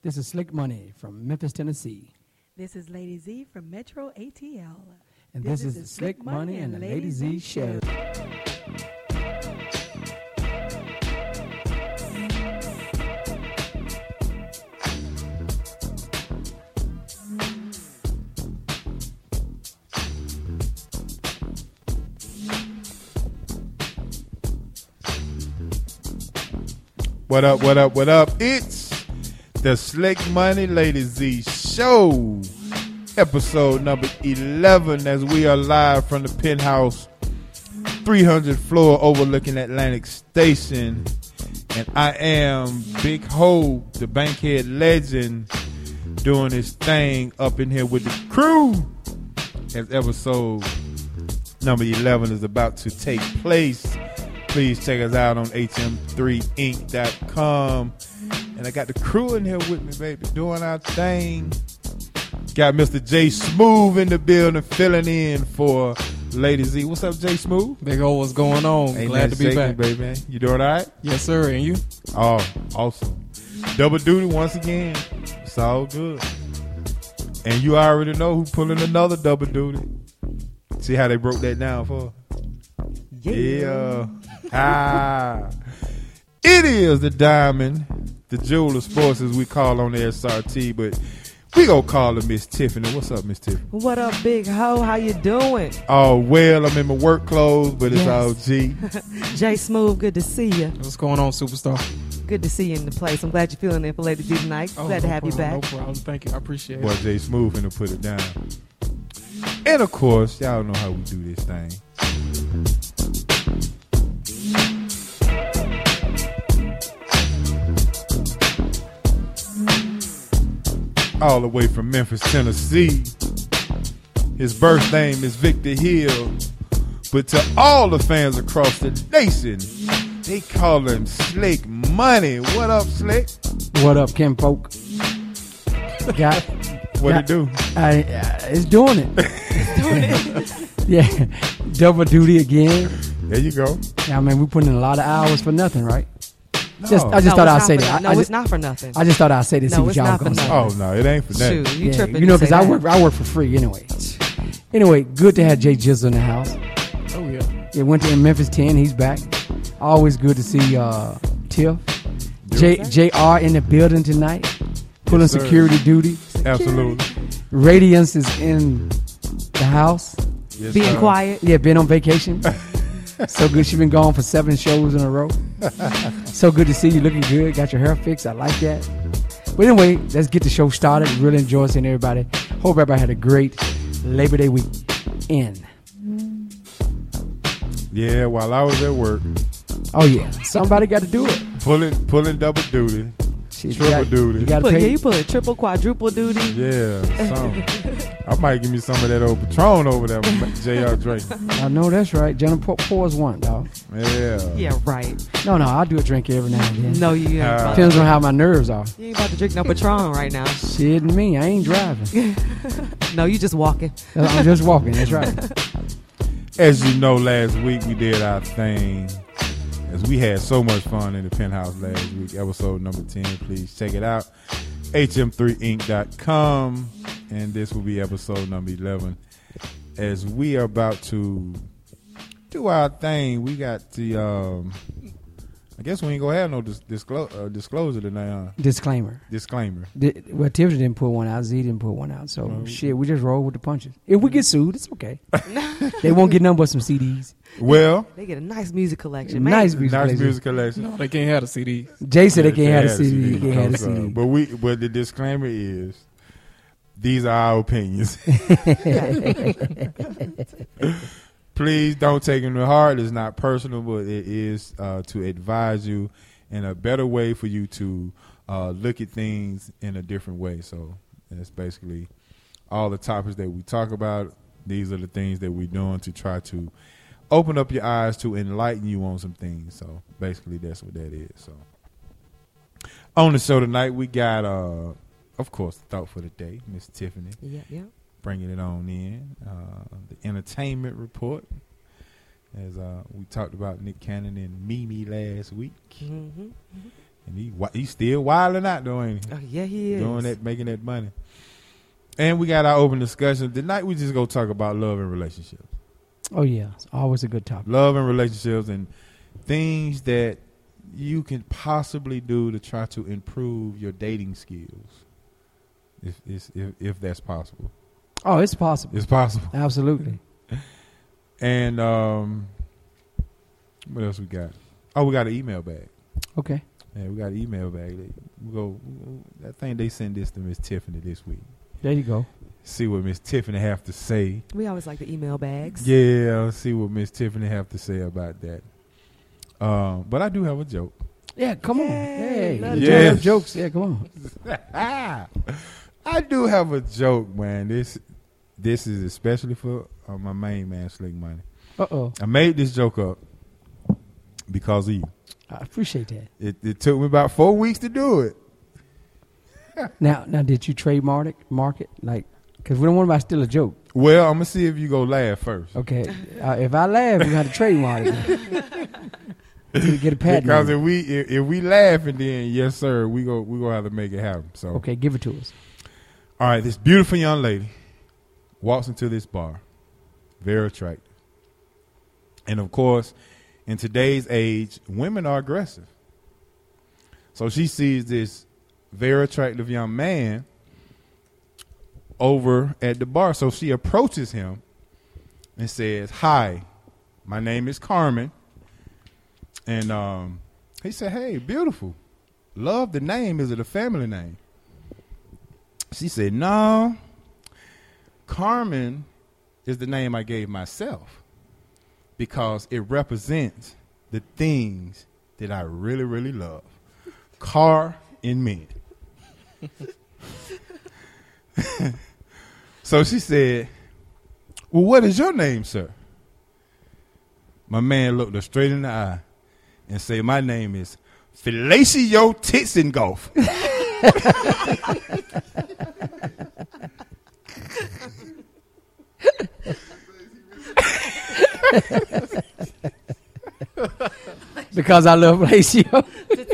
This is Slick Money from Memphis, Tennessee. This is Lady Z from Metro ATL. And this is the Slick Money and the Lady Z Show. What up, what up, what up? It's the Slick Money Lady Z Show, episode number 11, as we are live from the penthouse, 300th floor overlooking Atlantic Station. And I am Big Ho, the Bankhead legend, doing his thing up in here with the crew, as episode number 11 is about to take place. Please check us out on hm3inc.com. And I got the crew in here with me, baby, doing our thing. Got Mr. J Smooth in the building, filling in for Lady Z. What's up, J Smooth? Big O, what's going on? Ain't Glad to be back. Baby. You doing all right? Yes, sir. And you? Oh, awesome. Double duty once again. It's all good. And you already know who pulling another double duty. See how they broke that down for? Yeah. It is the Diamond, the Jewel of Sports, as we call on the SRT, but we gonna call her Miss Tiffany. What's up, Miss Tiffany? What up, Big Ho? How you doing? Oh, well, I'm in my work clothes, but it's all G. Jay Smooth, good to see you. What's going on, superstar? Good to see you in the place. I'm glad you're feeling it for Lady D tonight. Glad to have you back. No problem. Thank you. I appreciate Boy, it. Jay Smooth finna put it down. And of course, y'all know how we do this thing. All the way from Memphis, Tennessee. His birth name is Victor Hill. But to all the fans across the nation, they call him Slick Money. What up, Slick? What up, Kim Folk? What it do? It's doing it. Yeah, double duty again. There you go. Yeah, I mean, we put in a lot of hours for nothing, right? No. I just thought I'd say that. No, it's not for nothing. I just thought I'd say this. No, See what it's y'all not for gonna say. nothing. Oh, no, it ain't for that. Shoot, you tripping. You know, because I I work for free anyway. Anyway, good to have Jay Jizzle in the house. Oh, yeah. Yeah, went to Memphis 10. He's back. Always good to see Tiff. JR in the building tonight. Pulling Yes, sir. security duty. Absolutely. Radiance is in the house. Yes, Being sir. quiet. Yeah, been on vacation. So good. She been gone for 7 shows in a row. So good to see you looking good. Got your hair fixed. I like that. But anyway, let's get the show started. Really enjoy seeing everybody. Hope everybody had a great Labor Day weekend. Yeah, while I was at work, Oh yeah, somebody got to do it. pulling double duty. Shit, Triple duty. You got to Yeah, pay. you put a triple, quadruple duty. Yeah, some. I might give me some of that old Patron over there with J.R. Drake. I know that's right. Jenna pours one, dog. Yeah. Yeah, right. No, I do a drink every now and then. No, you ain't about Depends on how my nerves are. you ain't about to drink no Patron right now. Shit, me, I ain't driving. No, you just walking. I'm just walking. That's right. As you know, last week we did our thing. As we had so much fun in the penthouse last week, episode number 10. Please check it out. hm3inc.com. And this will be episode number 11. As we are about to do our thing, we got the, I guess we ain't going to have no disclosure tonight, huh? Disclaimer. Disclaimer. Well, Tiffany didn't put one out. Z didn't put one out. So, shit, we just roll with the punches. If we get sued, it's okay. They won't get nothing but some CDs. Well, They get a nice music collection. Man. Nice music. nice collection. music collection. No, they can't have the CD. Jay said they can't have a They CD. had They can't have a so, CD. but the disclaimer is, these are our opinions. Please don't take them to heart. It's not personal, but it is to advise you in a better way for you to look at things in a different way. So that's basically all the topics that we talk about. These are the things that we're doing to try to open up your eyes to enlighten you on some things. So basically that's what that is. So on the show tonight, we got, of course, the thought for the day, Miss Tiffany. Yeah. Bringing it on in. The entertainment report. As we talked about Nick Cannon and Mimi last week. Mm-hmm. And he's still wilding out though, ain't he? Oh, yeah, he is. Doing that, making that money. And we got our open discussion. Tonight we just go talk about love and relationships. Oh yeah, it's always a good topic. Love and relationships and things that you can possibly do to try to improve your dating skills. If that's possible. Oh, it's possible. It's possible. Absolutely. And what else we got? Oh, we got an email bag. Okay. Yeah, we got an email bag. I think they sent this to Miss Tiffany this week. There you go. See what Miss Tiffany have to say. We always like the email bags. Yeah, see what Miss Tiffany have to say about that. But I do have a joke. Yeah, come on. Yay, Hey, love you jokes. have jokes. Yeah, come on. I do have a joke, man. This is especially for my main man, Slick Money. Uh-oh. I made this joke up because of you. I appreciate that. It took me about 4 weeks to do it. Now, did you trademark it? Like, because we don't want to steal a joke. Well, I'm going to see if you go laugh first. Okay. If I laugh, we have to trademark it. Get a patent. Because on it. if we laugh and then, yes, sir, we gonna have to make it happen. So Okay, give it to us. all right, this beautiful young lady walks into this bar, very attractive. And of course, in today's age, women are aggressive. So she sees this very attractive young man over at the bar. So she approaches him and says, "Hi, my name is Carmen." And he said, "Hey, beautiful. Love the name. Is it a family name?" She said, "No. Carmen is the name I gave myself because it represents the things that I really, really love. Car and men." So she said, "Well, what is your name, sir?" My man looked her straight in the eye and said, "My name is Fellatio Titzengolf." Because I love Horatio.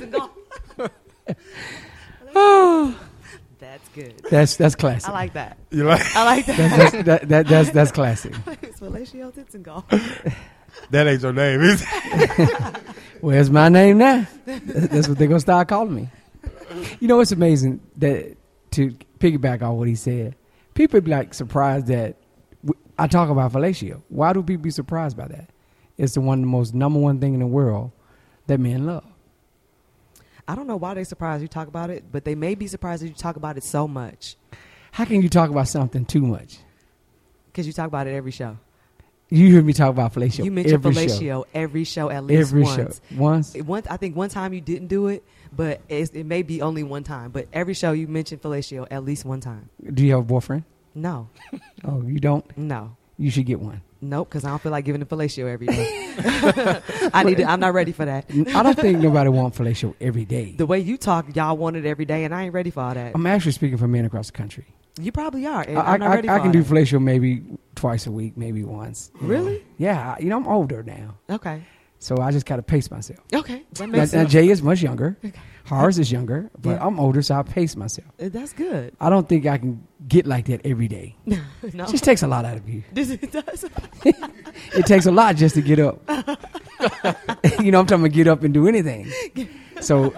Oh, That's good. that's classic. I like that. You like? I like that. That's classic. It's Fellatio Titzengolf. That ain't your name, is it? Where's my name now? That's what they're gonna start calling me. You know, it's amazing that, to piggyback on what he said, people be like surprised that I talk about fellatio. Why do people be surprised by that? It's the most number one thing in the world that men love. I don't know why they're surprised you talk about it, but they may be surprised that you talk about it so much. How can you talk about something too much? Because you talk about it every show. You hear me talk about fellatio. You mention every fellatio show. every show at least Every once. show. Once, I think one time you didn't do it, but it may be only one time. But every show you mention fellatio at least one time. Do you have a boyfriend? No. Oh, you don't? No. You should get one. Nope, because I don't feel like giving a fellatio every day. I'm not ready for that. I don't think nobody wants fellatio every day. The way you talk, y'all want it every day, and I ain't ready for all that. I'm actually speaking for men across the country. You probably are. And I'm not ready for I can all do that. fellatio maybe twice a week, maybe once. Really? Yeah. I'm older now. Okay. So I just got to pace myself. Okay. That Now, makes now sense. Jay is much younger. Horace is younger, but Yeah. I'm older, so I pace myself. That's good. I don't think I can get like that every day. No. It just takes a lot out of you. It does. It takes a lot just to get up. I'm talking about get up and do anything. So,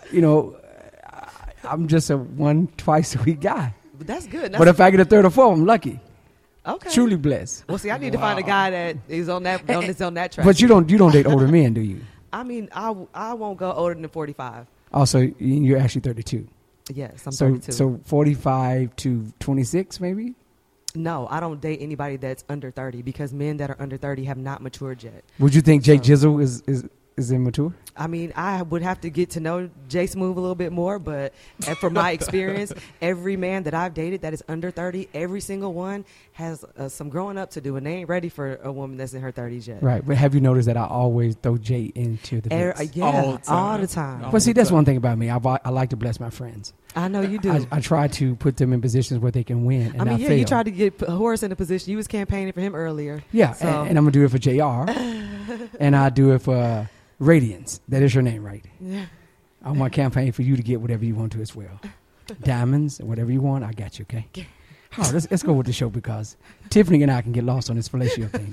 I'm just a twice a week guy. But that's good. But if I get a third or fourth, I'm lucky. Okay. Truly blessed. Well, see, I need to find a guy that is on that on that track. But you don't date older men, do you? I mean, I won't go older than 45. Also, you're actually 32. Yes, I'm So 32. so 45 to 26 maybe? No, I don't date anybody that's under 30 because men that are under 30 have not matured yet. Would you think Jake Jizzle is immature? I mean, I would have to get to know Jay Smooth a little bit more, but from my experience, every man that I've dated that is under 30, every single one has some growing up to do, and they ain't ready for a woman that's in her 30s yet. Right, but have you noticed that I always throw Jay into the mix? Yeah, all the time. But see, that's one thing about me. I like to bless my friends. I know you do. I try to put them in positions where they can win and not fail. You tried to get Horace in a position. You was campaigning for him earlier. Yeah, so. and I'm going to do it for JR, and I do it for Radiance. That is your name, right? Yeah. I want to campaign for you to get whatever you want to as well. Diamonds, whatever you want, I got you, okay? All right, let's go with the show because Tiffany and I can get lost on this fellatio thing.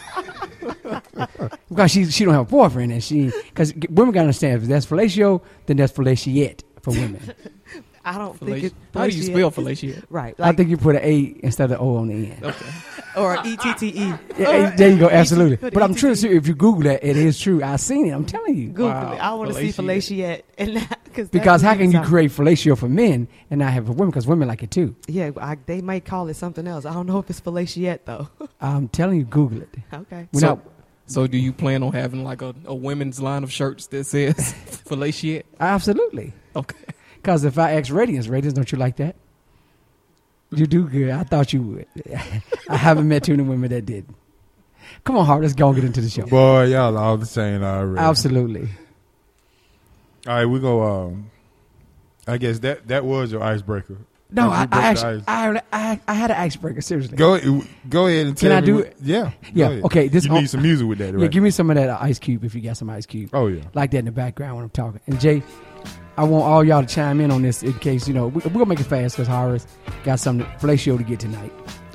Because she don't have a boyfriend and because women got to understand if that's fellatio, then that's fellatiate for women. I don't think it's How do you spell fellatio? right. I think you put an A instead of O on the end. Okay. or ETTE. Yeah, there you go, absolutely. Put But I'm ETT. true. If you Google that, it is true. I've seen it. I'm telling you. Google Wow, it. I want to see fellatio. fellatio and that, Because how can you create fellatio for men and not have for women? Because women like it too. Yeah, they might call it something else. I don't know if it's fellatio though. I'm telling you, Google it. Okay. We're So, not- so do you plan on having like a women's line of shirts that says fellatio? Absolutely. Okay. Because if I ask Radiance, don't you like that? You do good. I thought you would. I haven't met too many women that did. Come on, Hart. Let's go and get into the show. Boy, y'all all the same already. Absolutely. All right, we go. I guess that was your icebreaker. No, You I broke the actually ice. I had an icebreaker. Seriously. Go ahead and tell Can I me do what- it? Yeah. Yeah, go ahead. okay, this you on- need some music with that, right? Yeah, give me some of that ice cube if you got some ice cube. Oh yeah. Like that in the background when I'm talking. And Jay, I want all y'all to chime in on this in case, we're going to make it fast because Horace got some fellatio to get tonight.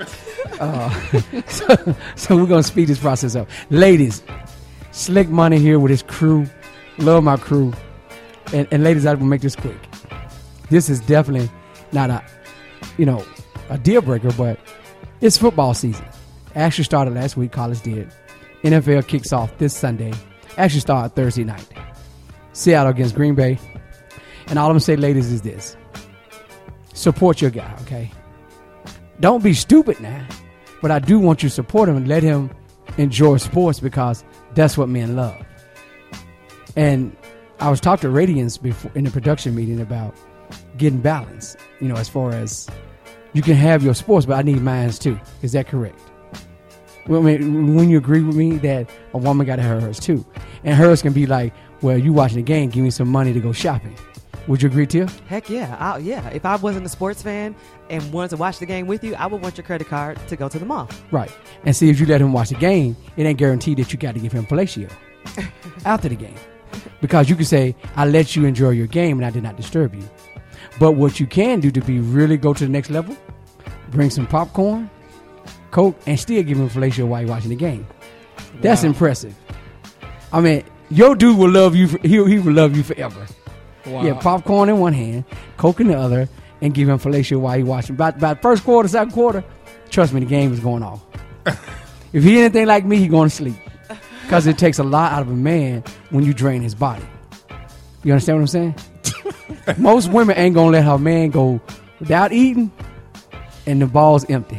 So we're going to speed this process up. Ladies, Slick Money here with his crew. Love my crew. And ladies, I will make this quick. This is definitely not a deal breaker, but it's football season. Actually started last week, college did. NFL kicks off this Sunday. Actually started Thursday night. Seattle against Green Bay. And all I'm going to say, ladies, is this. Support your guy, okay? Don't be stupid now. But I do want you to support him and let him enjoy sports because that's what men love. And I was talking to Radiance before in the production meeting about getting balance, as far as you can have your sports, but I need mine too. Is that correct? Well, I mean, when you agree with me that a woman got to have hers too. And hers can be like, well, you watching the game, give me some money to go shopping. Would you agree, Tia? Heck yeah. Yeah. If I wasn't a sports fan and wanted to watch the game with you, I would want your credit card to go to the mall. Right. And see, if you let him watch the game, it ain't guaranteed that you got to give him fellatio after the game. Because you can say, I let you enjoy your game and I did not disturb you. But what you can do to be really go to the next level, bring some popcorn, Coke, and still give him fellatio while you're watching the game. That's Wow. impressive. I mean, your dude will love you. He will love you forever. Wow. Yeah, popcorn in one hand, Coke in the other, and give him fellatio while he watching. About first quarter, second quarter, trust me, the game is going off. If he anything like me, he going to sleep. Because it takes a lot out of a man when you drain his body. You understand what I'm saying? Most women ain't going to let her man go without eating and the ball's empty.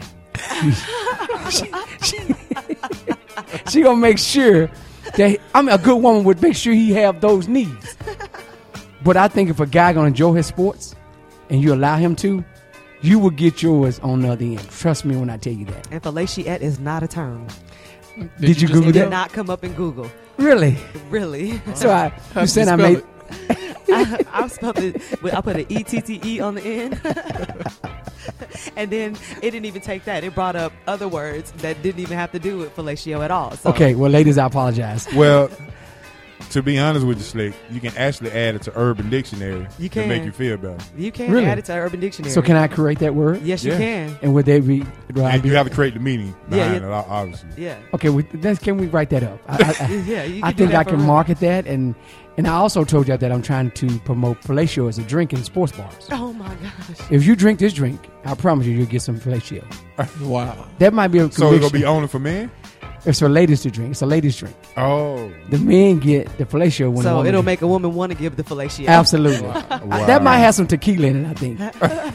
She going to make sure that, a good woman would make sure he have those needs. But I think if a guy going to enjoy his sports and you allow him to, you will get yours on the other end. Trust me when I tell you that. And fellatio is not a term. Did you just Google It that? did not come up in Google. Really? Really. So you How'd said you I spell made... I spelled it. I put an ETTE on the end. And then it didn't even take that. It brought up other words that didn't even have to do with fellatio at all. So. Okay, well, ladies, I apologize. Well, to be honest with you, Slick, you can actually add it to Urban Dictionary You to make can. you feel better. You can Really? add it to Urban Dictionary. So can I correct that word? Yes, you Yeah. can. And would they be... Will I And be you have to create the meaning behind Yeah, it, obviously. Yeah. okay, can we write that up? Yeah, you I can do think that I for can real. market that. And I also told you that I'm trying to promote fellatio as a drink in sports bars. Oh my gosh. If you drink this drink, I promise you'll get some fellatio. Wow. That might be a So it's going to conviction. be only for men? It's for ladies to drink. It's a ladies drink. Oh. The men get the fellatio when the So woman it'll drink. make a woman want to give the fellatio. Absolutely. Wow. That might have some tequila in it, I think.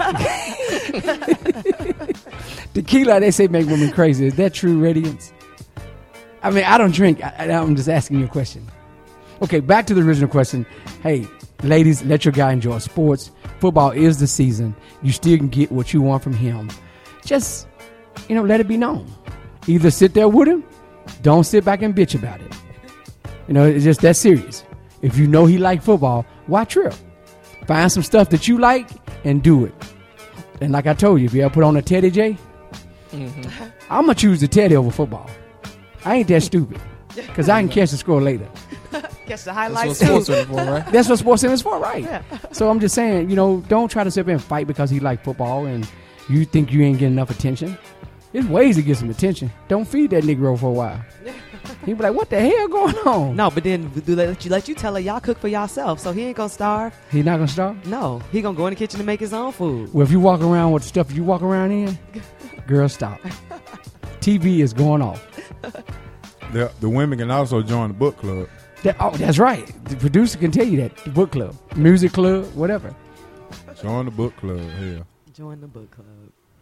Tequila, they say, make women crazy. Is that true, Radiance? I mean, I don't drink. I'm just asking you a question. Okay, back to the original question. Hey, ladies, let your guy enjoy sports. Football is the season. You still can get what you want from him. Just, let it be known. Either sit there with him, don't sit back and bitch about it. It's just that serious. If you know he like football, why trip? Find some stuff that you like and do it. And like I told you, if you ever put on a Teddy J, I'm going to choose the Teddy over football. I ain't that stupid because I can catch the score later. Catch the That's highlights what too. sports are for, right? That's what Sports Center is for, right? Yeah. So I'm just saying, don't try to sit there and fight because he like football and you think you ain't getting enough attention. There's ways to get some attention. Don't feed that Negro for a while. He be like, what the hell going on? No, but then do they let you tell her y'all cook for yourself, so he ain't gonna starve. He not going to starve? No, he gonna go in the kitchen and make his own food. Well, if you walk around with the stuff you walk around in, girl, stop. TV is going off. The women can also join the book club. That's right. The producer can tell you that. The book club, music club, whatever. Join the book club. Hell, Join the book club.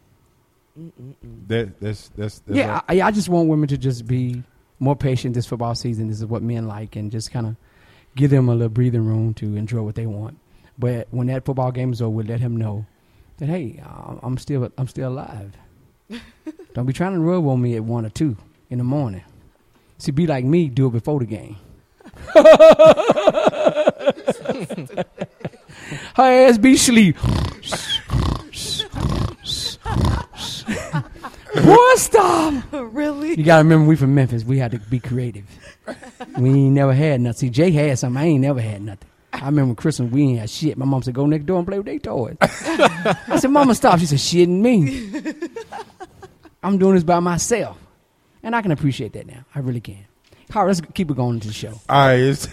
that's Yeah, I just want women to just be more patient this football season. This is what men like, and just kind of give them a little breathing room to enjoy what they want. But when that football game is over, let him know that, hey, I'm still alive. Don't be trying to rub on me at 1 or 2 in the morning. See, be like me, do it before the game. Her ass be sleep. Boy, stop. Really? You gotta remember, we from Memphis. We had to be creative. We ain't never had nothing. See, Jay had something. I ain't never had nothing. I remember Christmas, we ain't had shit. My mom said, go next door and play with their toys. I said, Mama, stop. She said, shitting me. I'm doing this by myself. And I can appreciate that now. I really can. All right, let's keep it going into the show. All right,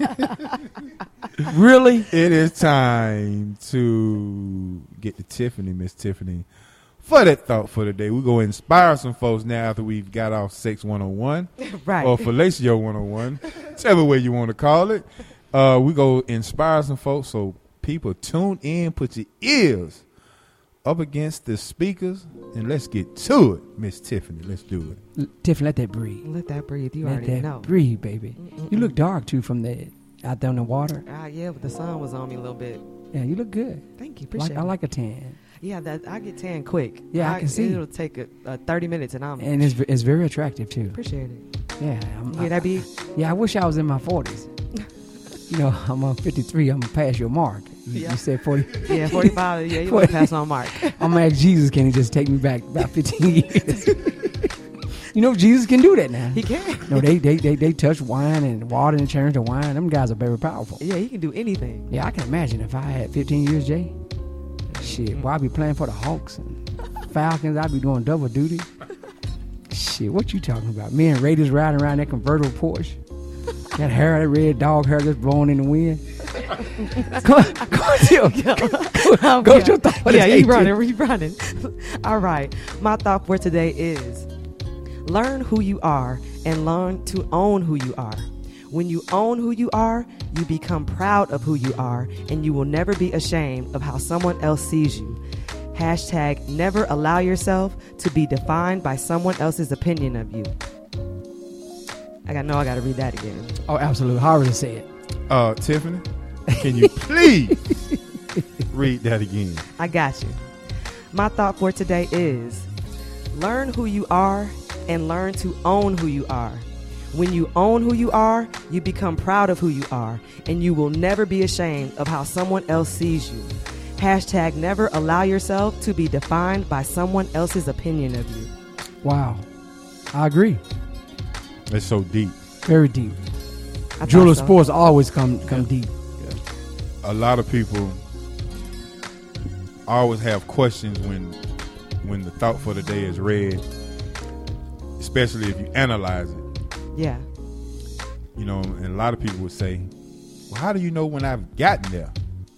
Really? it is time to get to Tiffany, Miss Tiffany, for that thought for the day. We're going to inspire some folks now after we've got off Sex 101 Right. or Fellatio 101, whichever way you want to call it. We go inspire some folks, so people tune in, put your ears up against the speakers, and let's get to it, Miss Tiffany. Let's do it. Tiffany, let that breathe. Let that breathe. You Let already that know. breathe, baby. You look dark, too, from out there in the water. Yeah, but the sun was on me a little bit. Yeah, you look good. Thank you. Appreciate I it. like a tan. Yeah, that I get tan quick. Yeah, I can see. It'll take 30 minutes, and I'm And it's very attractive, too. appreciate it. Yeah. You hear that beat? Yeah, I wish I was in my 40s. I'm on 53. I'm past your mark. Yeah. You said 40. Yeah, 45. Yeah, you want to pass on Mark. I'm going to ask Jesus, can he just take me back about 15 years? Jesus can do that now. He can. No, they touch wine and water and change to wine. Them guys are very powerful. Yeah, he can do anything. Yeah, I can imagine if I had 15 years, Jay. Shit, boy, I'd be playing for the Hawks and Falcons. I'd be doing double duty. Shit, what you talking about? Me and Raiders riding around that convertible Porsche. That hair, that red dog hair just blowing in the wind. Go with your thought for Yeah, this you 18. running. All right. My thought for today is learn who you are and learn to own who you are. When you own who you are, you become proud of who you are, and you will never be ashamed of how someone else sees you. Hashtag never allow yourself to be defined by someone else's opinion of you. I got to read that again. Oh, absolutely. Harvard said. Tiffany, can you please read that again? I got you. My thought for today is learn who you are and learn to own who you are. When you own who you are, you become proud of who you are, and you will never be ashamed of how someone else sees you. Hashtag never allow yourself to be defined by someone else's opinion of you. Wow. I agree. It's so deep. Very deep. I thought Jeweler so. sports always come deep. A lot of people always have questions when the thought for the day is read, especially if you analyze it. Yeah. And a lot of people would say, well, how do you know when I've gotten there?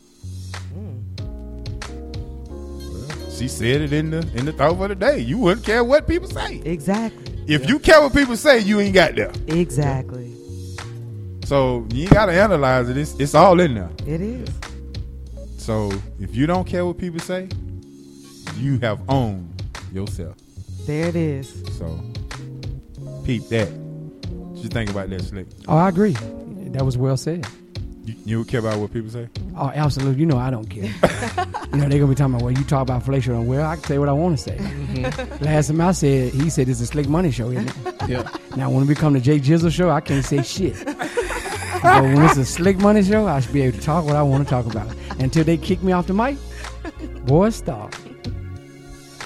Well, she said it in the thought for the day. You wouldn't care what people say. Exactly. If you care what people say, you ain't got there. Exactly. So you ain't got to analyze it. It's all in there. It is. So if you don't care what people say, you have owned yourself. There it is. So peep that. What you think about that, Slick? Oh, I agree. That was well said. You care about what people say? Oh, absolutely. I don't care. They're going to be talking about, well, you talk about fellatio. Well, I can say what I want to say. Last time I said, he said it's a Slick Money show, isn't it? Yeah. Now, when it become the Jay Jizzle show, I can't say shit. But when it's a Slick Money show, I should be able to talk what I want to talk about. Until they kick me off the mic, boy, stop.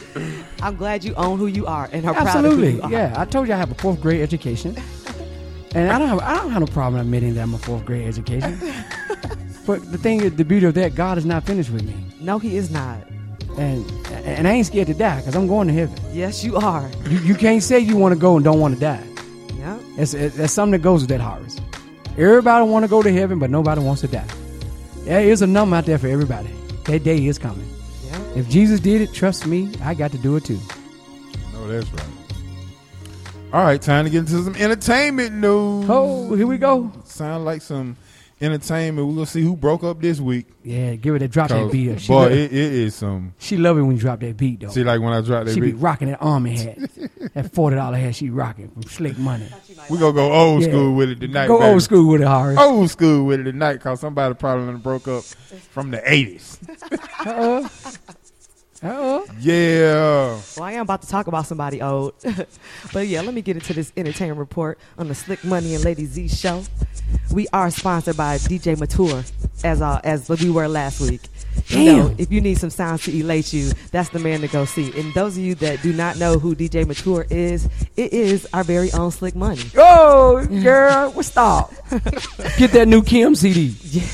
I'm glad you own who you are and are proud of who Absolutely. you are. Yeah, I told you I have a 4th grade education. And I don't have no problem admitting that I'm a 4th grade education. But the thing is, the beauty of that, God is not finished with me. No, he is not. And I ain't scared to die because I'm going to heaven. Yes, you are. You can't say you want to go and don't want to die. Yeah. That's something that goes with that, Horace. Everybody want to go to heaven, but nobody wants to die. There is a number out there for everybody. That day is coming. Yeah. If Jesus did it, trust me, I got to do it too. No, that's right. All right, time to get into some entertainment news. Oh, here we go. Sound like some entertainment. We're going to see who broke up this week. Yeah, give her that drop that beat. Boy, it is some. She love it when you drop that beat, though. See, like when I drop that She be beat. rocking that army hat. That $40 hat she rocking from Slick Money. We're going to go old Yeah. school with it tonight. Go baby. old school with it, Horace. Old school with it tonight because somebody probably done broke up from the 80s. Yeah. Well, I am about to talk about somebody old. But yeah, let me get into this entertainment report on the Slick Money and Lady Z show. We are sponsored by DJ Mature, as we were last week. You know, Damn. if you need some sounds to elate you, that's the man to go see. And those of you that do not know who DJ Mature is, it is our very own Slick Money. Oh, girl, well, stop. Get that new Kim CD.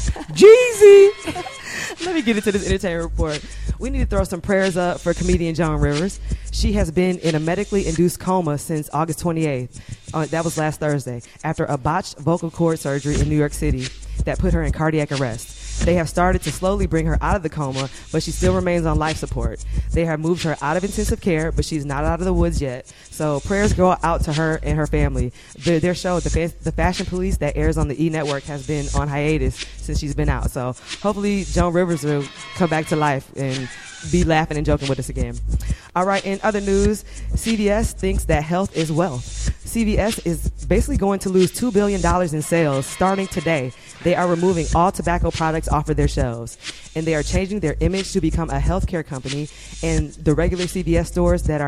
Jeezy. Let me get into this entertainment report. We need to throw some prayers up for comedian Joan Rivers. She has been in a medically induced coma since August 28th. That was last Thursday, after a botched vocal cord surgery in New York City that put her in cardiac arrest. They have started to slowly bring her out of the coma, but she still remains on life support. They have moved her out of intensive care, but she's not out of the woods yet. So prayers go out to her and her family. Their show, The Fashion Police, that airs on the E! Network, has been on hiatus since she's been out. So hopefully Joan Rivers will come back to life and be laughing and joking with us again. All right, in other news, CVS thinks that health is wealth. CVS is basically going to lose $2 billion in sales starting today. They are removing all tobacco products off of their shelves, and they are changing their image to become a healthcare company. And the regular CVS stores that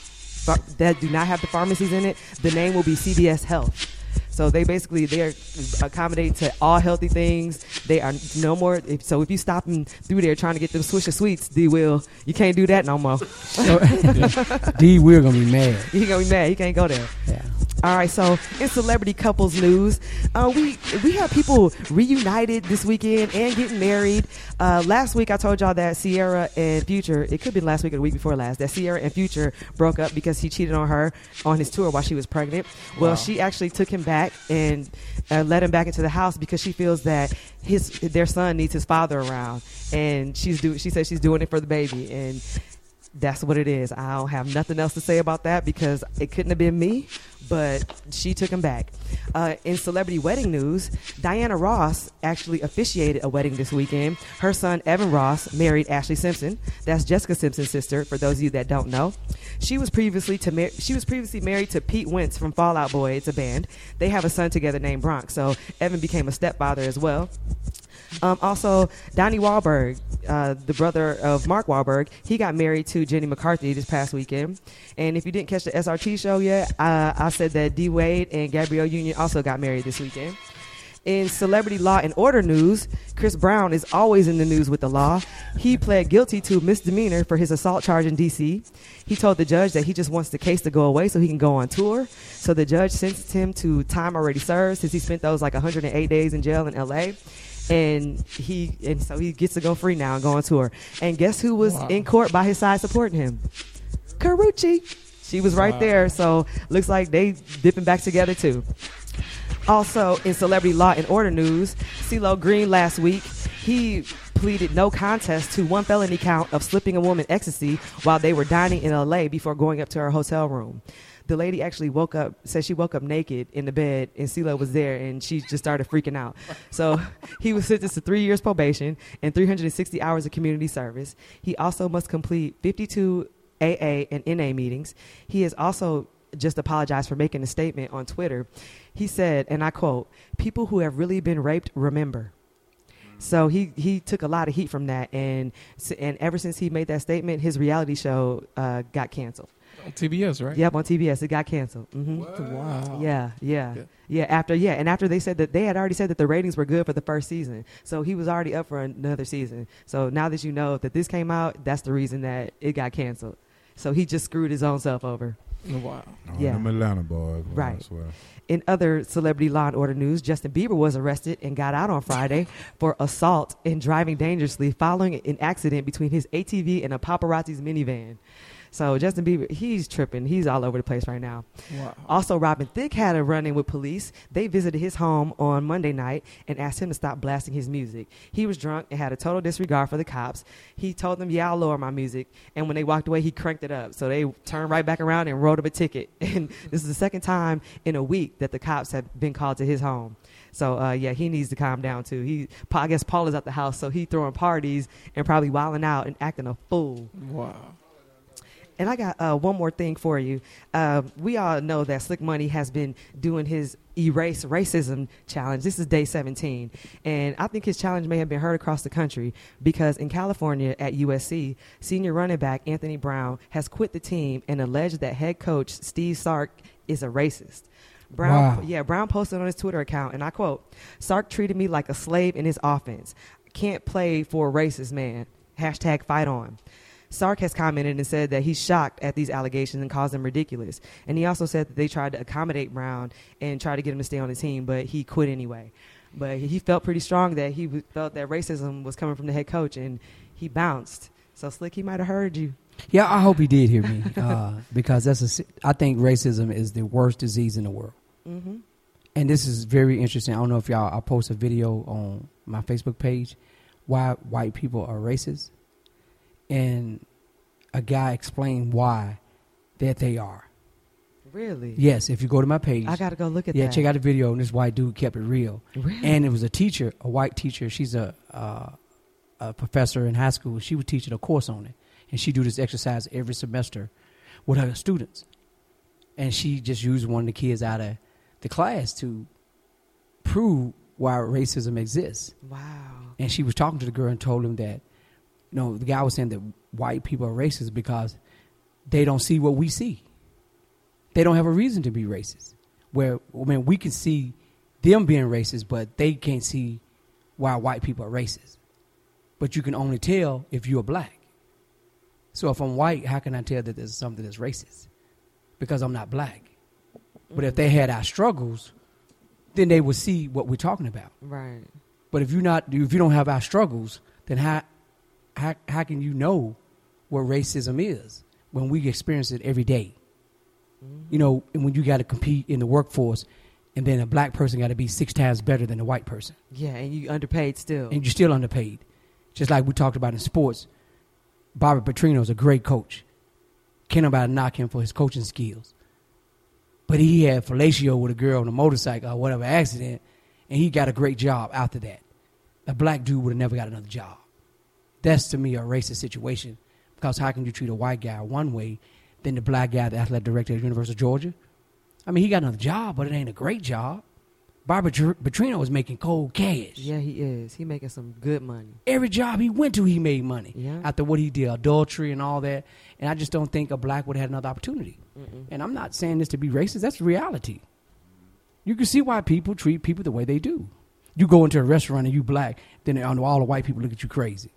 do not have the pharmacies in it, the name will be CVS Health. So they are accommodating to all healthy things. They are no more. So if you stop them through there trying to get them Swisher Sweets, D Will, you can't do that no more. D Will gonna be mad. He gonna be mad. He can't go there. Yeah. All right, so in celebrity couples news, we have people reunited this weekend and getting married. Last week I told y'all that Sierra and Future, it could have been last week or the week before last, that Sierra and Future broke up because he cheated on her on his tour while she was pregnant. Well, she actually took him back and let him back into the house because she feels that their son needs his father around, and she says she's doing it for the baby, and that's what it is. I don't have nothing else to say about that because it couldn't have been me, but she took him back. In celebrity wedding news, Diana Ross actually officiated a wedding this weekend. Her son, Evan Ross, married Ashley Simpson. That's Jessica Simpson's sister, for those of you that don't know. She was previously married to Pete Wentz from Fall Out Boy. It's a band. They have a son together named Bronx, so Evan became a stepfather as well. Also, Donnie Wahlberg, the brother of Mark Wahlberg, he got married to Jenny McCarthy this past weekend. And if you didn't catch the SRT show yet, I said that D. Wade and Gabrielle Union also got married this weekend. In celebrity law and order news, Chris Brown is always in the news with the law. He pled guilty to misdemeanor for his assault charge in D.C. He told the judge that he just wants the case to go away so he can go on tour. So the judge sentenced him to time already served since he spent those 108 days in jail in L.A., and so he gets to go free now and go on tour. And guess who was in court by his side supporting him? Karrueche. She was right there. So looks like they dipping back together too. Also in celebrity law and order news, CeeLo Green last week, he pleaded no contest to one felony count of slipping a woman ecstasy while they were dining in L.A. before going up to her hotel room. The lady actually said she woke up naked in the bed, and CeeLo was there, and she just started freaking out. So he was sentenced to 3 years probation and 360 hours of community service. He also must complete 52 AA and NA meetings. He has also just apologized for making a statement on Twitter. He said, and I quote, "People who have really been raped remember." So he took a lot of heat from that, and ever since he made that statement, his reality show got canceled. On TBS, right? Yep, on TBS. It got canceled. Mm-hmm. Wow. Yeah. After they said that they had already said that the ratings were good for the first season. So he was already up for another season. So now that you know that this came out, that's the reason that it got canceled. So he just screwed his own self over. Wow. Oh, Yeah. them Atlanta boys. Boy, Right. I swear. In other celebrity Law and Order news, Justin Bieber was arrested and got out on Friday for assault and driving dangerously following an accident between his ATV and a paparazzi's minivan. So Justin Bieber, he's tripping. He's all over the place right now. Wow. Also, Robin Thicke had a run-in with police. They visited his home on Monday night and asked him to stop blasting his music. He was drunk and had a total disregard for the cops. He told them, yeah, I'll lower my music. And when they walked away, he cranked it up. So they turned right back around and wrote him a ticket. And this is the second time in a week that the cops have been called to his home. So, yeah, he needs to calm down, too. I guess Paul is at the house, so he throwing parties and probably wilding out and acting a fool. Wow. And I got one more thing for you. We all know that Slick Money has been doing his Erase Racism challenge. This is day 17. And I think his challenge may have been heard across the country because in California at USC, senior running back Anthony Brown has quit the team and alleged that head coach Steve Sark is a racist. Wow. Brown posted on his Twitter account, and I quote, "Sark treated me like a slave in his offense. Can't play for a racist man. Hashtag fight on." Sark has commented and said that he's shocked at these allegations and calls them ridiculous. And he also said that they tried to accommodate Brown and try to get him to stay on the team, but he quit anyway. But he felt pretty strong that he felt that racism was coming from the head coach, and he bounced. So, Slick, he might have heard you. Yeah, I hope he did hear me because I think racism is the worst disease in the world. Mm-hmm. And this is very interesting. I don't know if I'll post a video on my Facebook page, why white people are racist. And a guy explained why that they are. Really? Yes, if you go to my page. I got to go look at that. Yeah, check out the video, and this white dude kept it real. Really? And it was a teacher, a white teacher. She's a professor in high school. She was teaching a course on it. And she do this exercise every semester with her students. And she just used one of the kids out of the class to prove why racism exists. Wow. And she was talking to the girl and told him that, the guy was saying that white people are racist because they don't see what we see. They don't have a reason to be racist. We can see them being racist, but they can't see why white people are racist. But you can only tell if you're black. So if I'm white, how can I tell that there's something that's racist? Because I'm not black. But if they had our struggles, then they would see what we're talking about. Right. But if you don't have our struggles, then how can you know what racism is when we experience it every day? Mm-hmm. And when you got to compete in the workforce, and then a black person got to be 6 times better than a white person. Yeah, and you underpaid still. And you're still underpaid. Just like we talked about in sports, Bobby Petrino is a great coach. Can't nobody knock him for his coaching skills. But he had fellatio with a girl on a motorcycle or whatever accident, and he got a great job after that. A black dude would have never got another job. That's, to me, a racist situation. Because how can you treat a white guy one way than the black guy, the athletic director at the University of Georgia? I mean, he got another job, but it ain't a great job. Bobby Petrino is making cold cash. Yeah, he is. He making some good money. Every job he went to, he made money. Yeah. After what he did, adultery and all that. And I just don't think a black would have had another opportunity. Mm-mm. And I'm not saying this to be racist. That's reality. You can see why people treat people the way they do. You go into a restaurant and you black, then all the white people look at you crazy.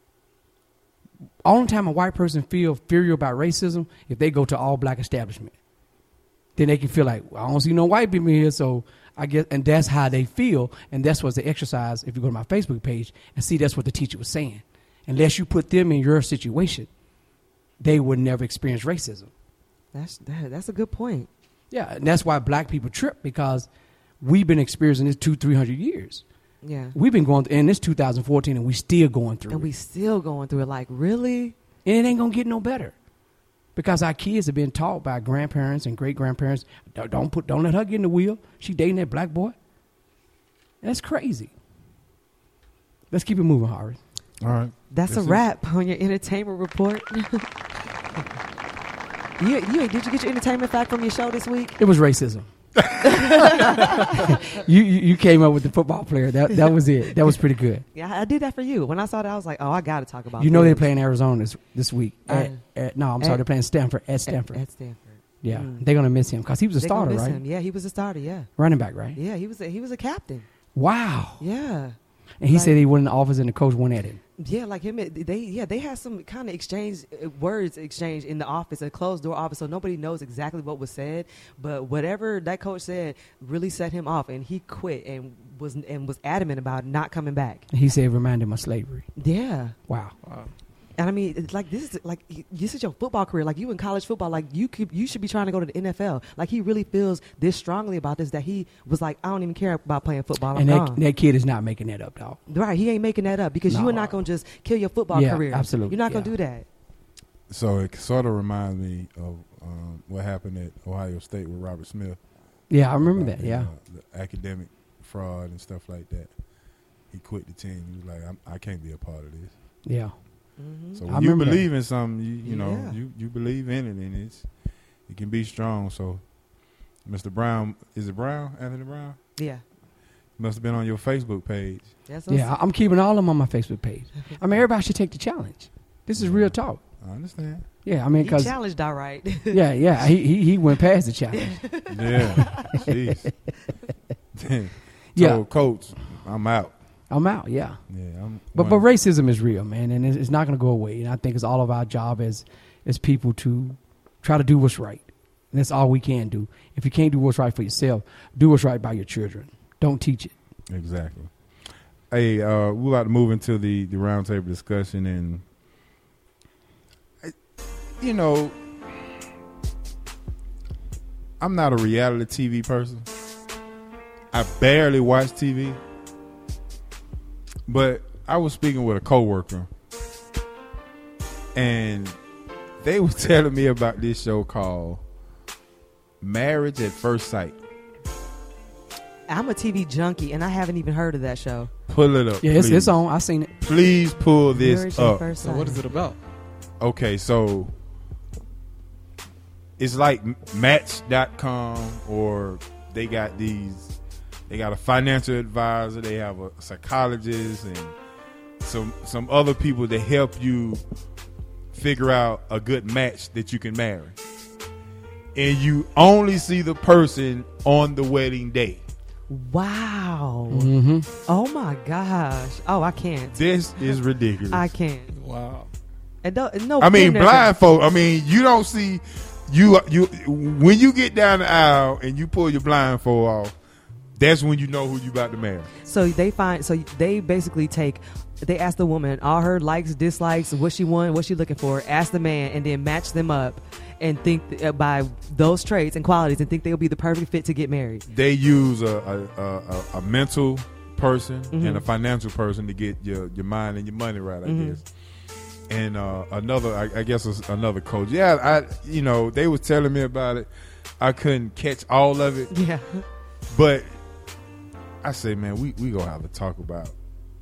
Only time a white person feel inferior about racism if they go to all black establishment. Then they can feel like, I don't see no white people here, so I guess, and that's how they feel, and that's what's the exercise. If you go to my Facebook page and see, that's what the teacher was saying. Unless you put them in your situation, they would never experience racism. That's a good point. Yeah, and that's why black people trip, because we've been experiencing this 200-300 years. Yeah. We've been going through, and it's 2014, and we still going through And it. we still going through it. Like, really? And it ain't going to get no better. Because our kids have been taught by grandparents and great-grandparents, don't let her get in the wheel. She dating that black boy. That's crazy. Let's keep it moving, Harry. All right. That's a wrap on your entertainment report. Did you get your entertainment fact from your show this week? It was racism. you came up with the football player. That was it. That was pretty good. Yeah, I did that for you. When I saw that, I was like, oh, I got to talk about They're this. playing Arizona this week. They're playing Stanford. At Stanford. At Stanford. Yeah, they're going to miss him because he was a They gonna starter, miss right? him. Yeah, he was a starter, yeah. Running back, right? Yeah, he was a captain. Wow. Yeah. And he Like- said he went in the office and the coach went at him. Yeah, like him. They had some kind of words exchanged in the office, a closed door office, so nobody knows exactly what was said. But whatever that coach said really set him off, and he quit and was adamant about not coming back. He said it reminded him of slavery. Yeah. Wow. And I mean, it's like this is your football career. Like you in college football, like you should be trying to go to the NFL. Like he really feels this strongly about this that he was like, I don't even care about playing football. I'm gone. That kid is not making that up, dog. Right, he ain't making that up because you are not gonna just kill your football career. Absolutely, you're not gonna do that. So it sort of reminds me of what happened at Ohio State with Robert Smith. Yeah, I remember that. Yeah, the academic fraud and stuff like that. He quit the team. He was like, I can't be a part of this. Yeah. Mm-hmm. So when you believe in something, you believe in it, and it can be strong. So, Mr. Brown, is it Brown? Anthony Brown? Yeah. Must have been on your Facebook page. Yeah, I'm keeping all of them on my Facebook page. I mean, everybody should take the challenge. This is real talk. I understand. Yeah, I mean, because he challenged, all right. yeah, he went past the challenge. Yeah, jeez. Yeah, Coach, I'm out. Yeah. Yeah, but racism is real, man, and it's not going to go away. And I think it's all of our job as people to try to do what's right. And that's all we can do. If you can't do what's right for yourself, do what's right by your children. Don't teach it. Exactly. Hey, we're about to move into the roundtable discussion, and I'm not a reality TV person. I barely watch TV. But I was speaking with a coworker, and they were telling me about this show called Marriage at First Sight. I'm a TV junkie, and I haven't even heard of that show. Pull it up. Yeah, it's on. I've seen it. Please pull this Marriage up. At First Sight. So what is it about? Okay, so it's like Match.com, or they got a financial advisor, they have a psychologist, and some other people that help you figure out a good match that you can marry. And you only see the person on the wedding day. Wow. Mm-hmm. Oh my gosh. Oh, I can't. This is ridiculous. I can't. Wow. And no. I mean, blindfold. I mean, you don't see you when you get down the aisle and you pull your blindfold off. That's when you know who you about to marry. So they basically they ask the woman all her likes, dislikes, what she want, what she looking for, ask the man, and then match them up and think by those traits and qualities and think they'll be the perfect fit to get married. They use a mental person and a financial person to get your mind and your money right, I guess. And another coach. Yeah, they was telling me about it. I couldn't catch all of it. Yeah. But I say, man, we gonna have to talk about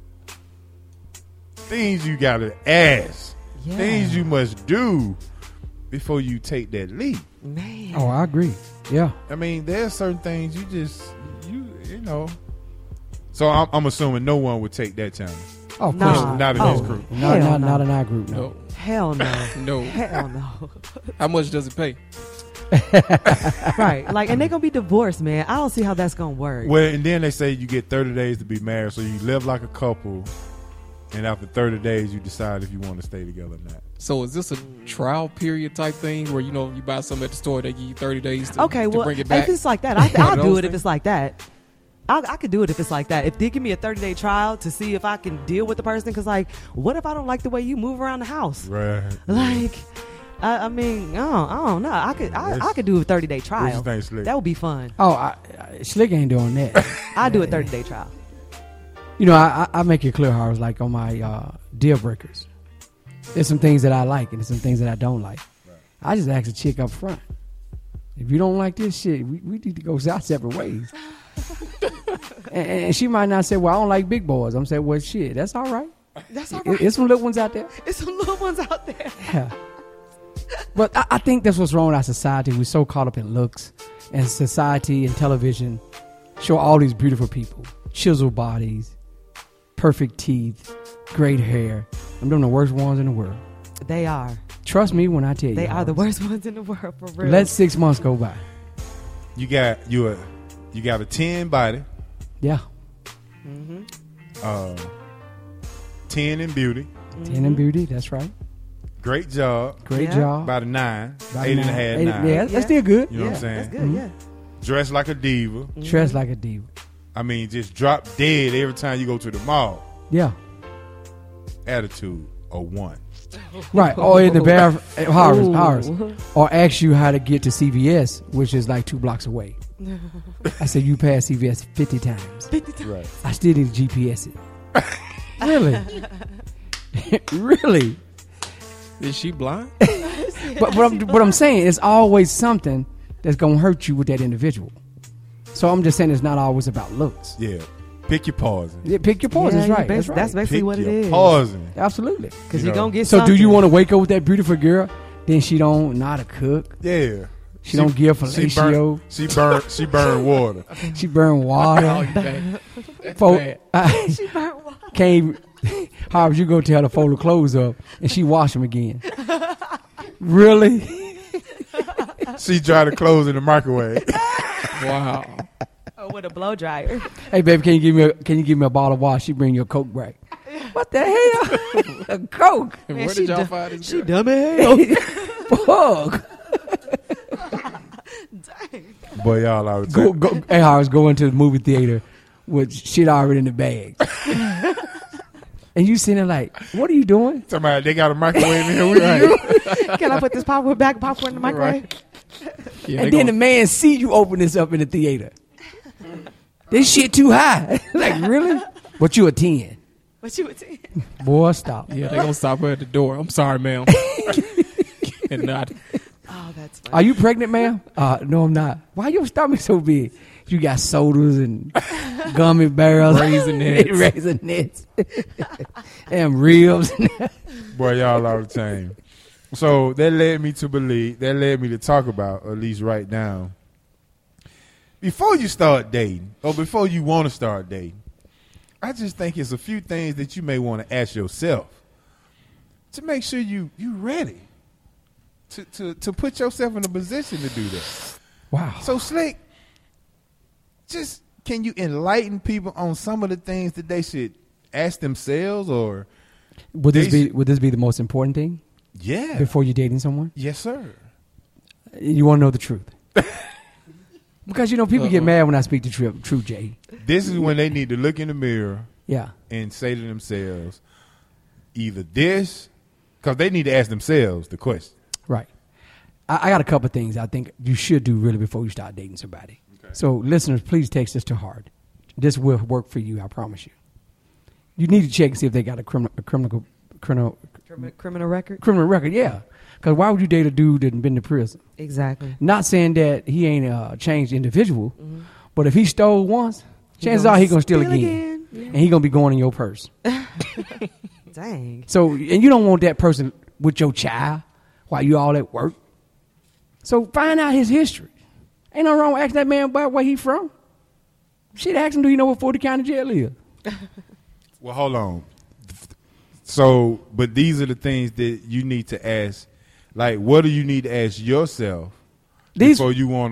things you gotta ask, things you must do before you take that leap. Man. Oh, I agree. Yeah. I mean, there's certain things you know. So I'm assuming no one would take that challenge. Oh, of Nah. course. Not in this group. Not in our group. No. Hell no. No. Hell no. How much does it pay? Right. Like, and they're going to be divorced, man. I don't see how that's going to work. Well, and then they say you get 30 days to be married, so you live like a couple, and after 30 days you decide if you want to stay together or not. So is this a trial period type thing where, you buy something at the store, they give you 30 days to bring it back? If it's like that, I'll do it if it's like that. I could do it if it's like that. If they give me a 30-day trial to see if I can deal with the person, because, like, what if I don't like the way you move around the house? Right. Like, I mean, I don't know. I could do a 30-day trial. What you think, Slick? That would be fun. Oh, Slick ain't doing that. I'd do a 30-day trial. I make it clear how I was like on my deal breakers. There's some things that I like and there's some things that I don't like. Right. I just ask a chick up front. If you don't like this shit, we need to go our separate ways. and she might not say, well, I don't like big boys. I'm saying, well, shit, that's all right. That's all right. It's some little ones out there. It's some little ones out there. Yeah. But I think that's what's wrong with our society. We're so caught up in looks, and society and television show all these beautiful people, chiseled bodies, perfect teeth, great hair. I'm doing the worst ones in the world. They are. Trust me when I tell you. They are the worst ones in the world, for real. Let 6 months go by. You got a 10 body. Yeah. 10 10 in beauty. 10 in beauty, that's right. Great job. Great job. About a 9. About 8 a and a half, 9. Yeah, that's still good. You know what I'm saying? That's good, yeah. Dressed like a diva. Dressed like a diva. I mean, just drop dead every time you go to the mall. Yeah. Attitude, a 1. Right. Or in the bathroom, Horace. Or ask you how to get to CVS, which is like 2 blocks away. I said, you passed CVS 50 times. 50 times. Right. I still need to GPS it. Really? Really? Is she blind? But what I'm saying, it's always something that's going to hurt you with that individual. So I'm just saying it's not always about looks. Yeah. Pick your poison. Yeah, pick your poison. Yeah, That's right. That's right. That's basically Pick what it your is. poison. Absolutely. Because You you're know. going to get So something. do you want to wake up with that beautiful girl? Then she don't know how to cook. Yeah. She don't give fellatio. She burn water. She burn water. She burnt water. Came. How would you go tell her to fold her clothes up and she wash them again? Really? She dry the clothes in the microwave. Wow. Oh, with a blow dryer. Hey baby, can you give me a bottle of water? She bring you a Coke back. What the hell? A Coke? And Man, where she did y'all done- find this She girl? dumb as hell. Fuck. Boy, y'all out Go. Hey, I was going to the movie theater with shit already in the bag. And you sitting there like, what are you doing? Somebody, they got a microwave in here with you. Can I put this popcorn in the microwave? Yeah, And then the man see you open this up in the theater. This shit too high. Like, really? But you a 10. What you would say? Boy, stop. yeah, they gonna stop her at the door. I'm sorry, ma'am. And not. Oh, that's funny. Are you pregnant, ma'am? No, I'm not. Why your stomach so big? You got sodas and gummy bears. Raisinets. Raisinets. And ribs. Boy, y'all out the chain. So that led me to talk about, at least right now, before you start dating, or before you want to start dating, I just think it's a few things that you may want to ask yourself to make sure you ready to put yourself in a position to do that. Wow. So Slick, just can you enlighten people on some of the things that they should ask themselves, or Would this be the most important thing yeah, before you're dating someone? yes sir. You want to know the truth. Because, people get mad when I speak the truth, Jay. This is when they need to look in the mirror Yeah. and say to themselves, either this, because they need to ask themselves the question. Right. I got a couple of things I think you should do really before you start dating somebody. Okay. So, listeners, please take this to heart. This will work for you, I promise you. You need to check and see if they got a criminal record? criminal record, yeah. Because why would you date a dude that been to prison? Exactly. Not saying that he ain't a changed individual, but if he stole once, chances gonna are he going to steal steal again. again. And he going to be going in your purse. Dang. So, and you don't want that person with your child while you all at work. So find out his history. Ain't no wrong with asking that man about where he from. Shit, ask him, do you know what Fulton County Jail is? Well, hold on. So, but these are the things that you need to ask. Like, what do you need to ask yourself before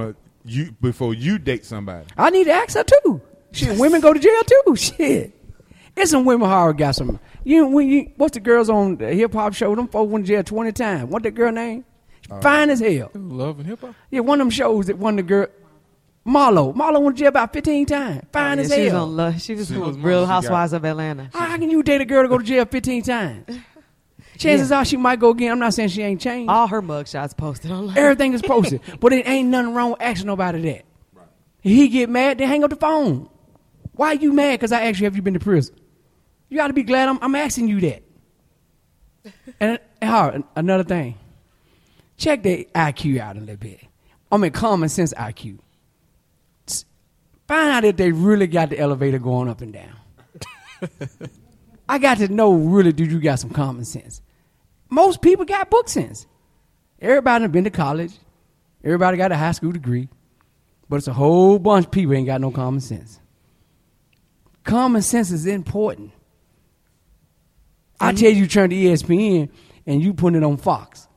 you date somebody? I need to ask her too. Shit, women go to jail too. Shit. There's some women who already got some. What's the girls on the hip hop show? Them folks went to jail 20 times. What that girl name? Fine as hell. Love and hip hop. Yeah, one of them shows that one of the girl, Marlo went to jail about 15 times. Fine as hell. She was on Real Housewives of Atlanta. How can you date a girl to go to jail 15 times? Chances are she might go again. I'm not saying she ain't changed. All her mugshots posted online. Everything is posted. But it ain't nothing wrong with asking nobody that. Right. If he get mad, then hang up the phone. Why are you mad? Because I asked you, have you been to prison? You got to be glad I'm asking you that. And another thing. Check their IQ out a little bit. I mean, common sense IQ. Find out if they really got the elevator going up and down. I got to know, really, do you got some common sense? Most people got book sense. Everybody done been to college. Everybody got a high school degree. But it's a whole bunch of people ain't got no common sense. Common sense is important. I tell you, turn to ESPN and you put it on Fox.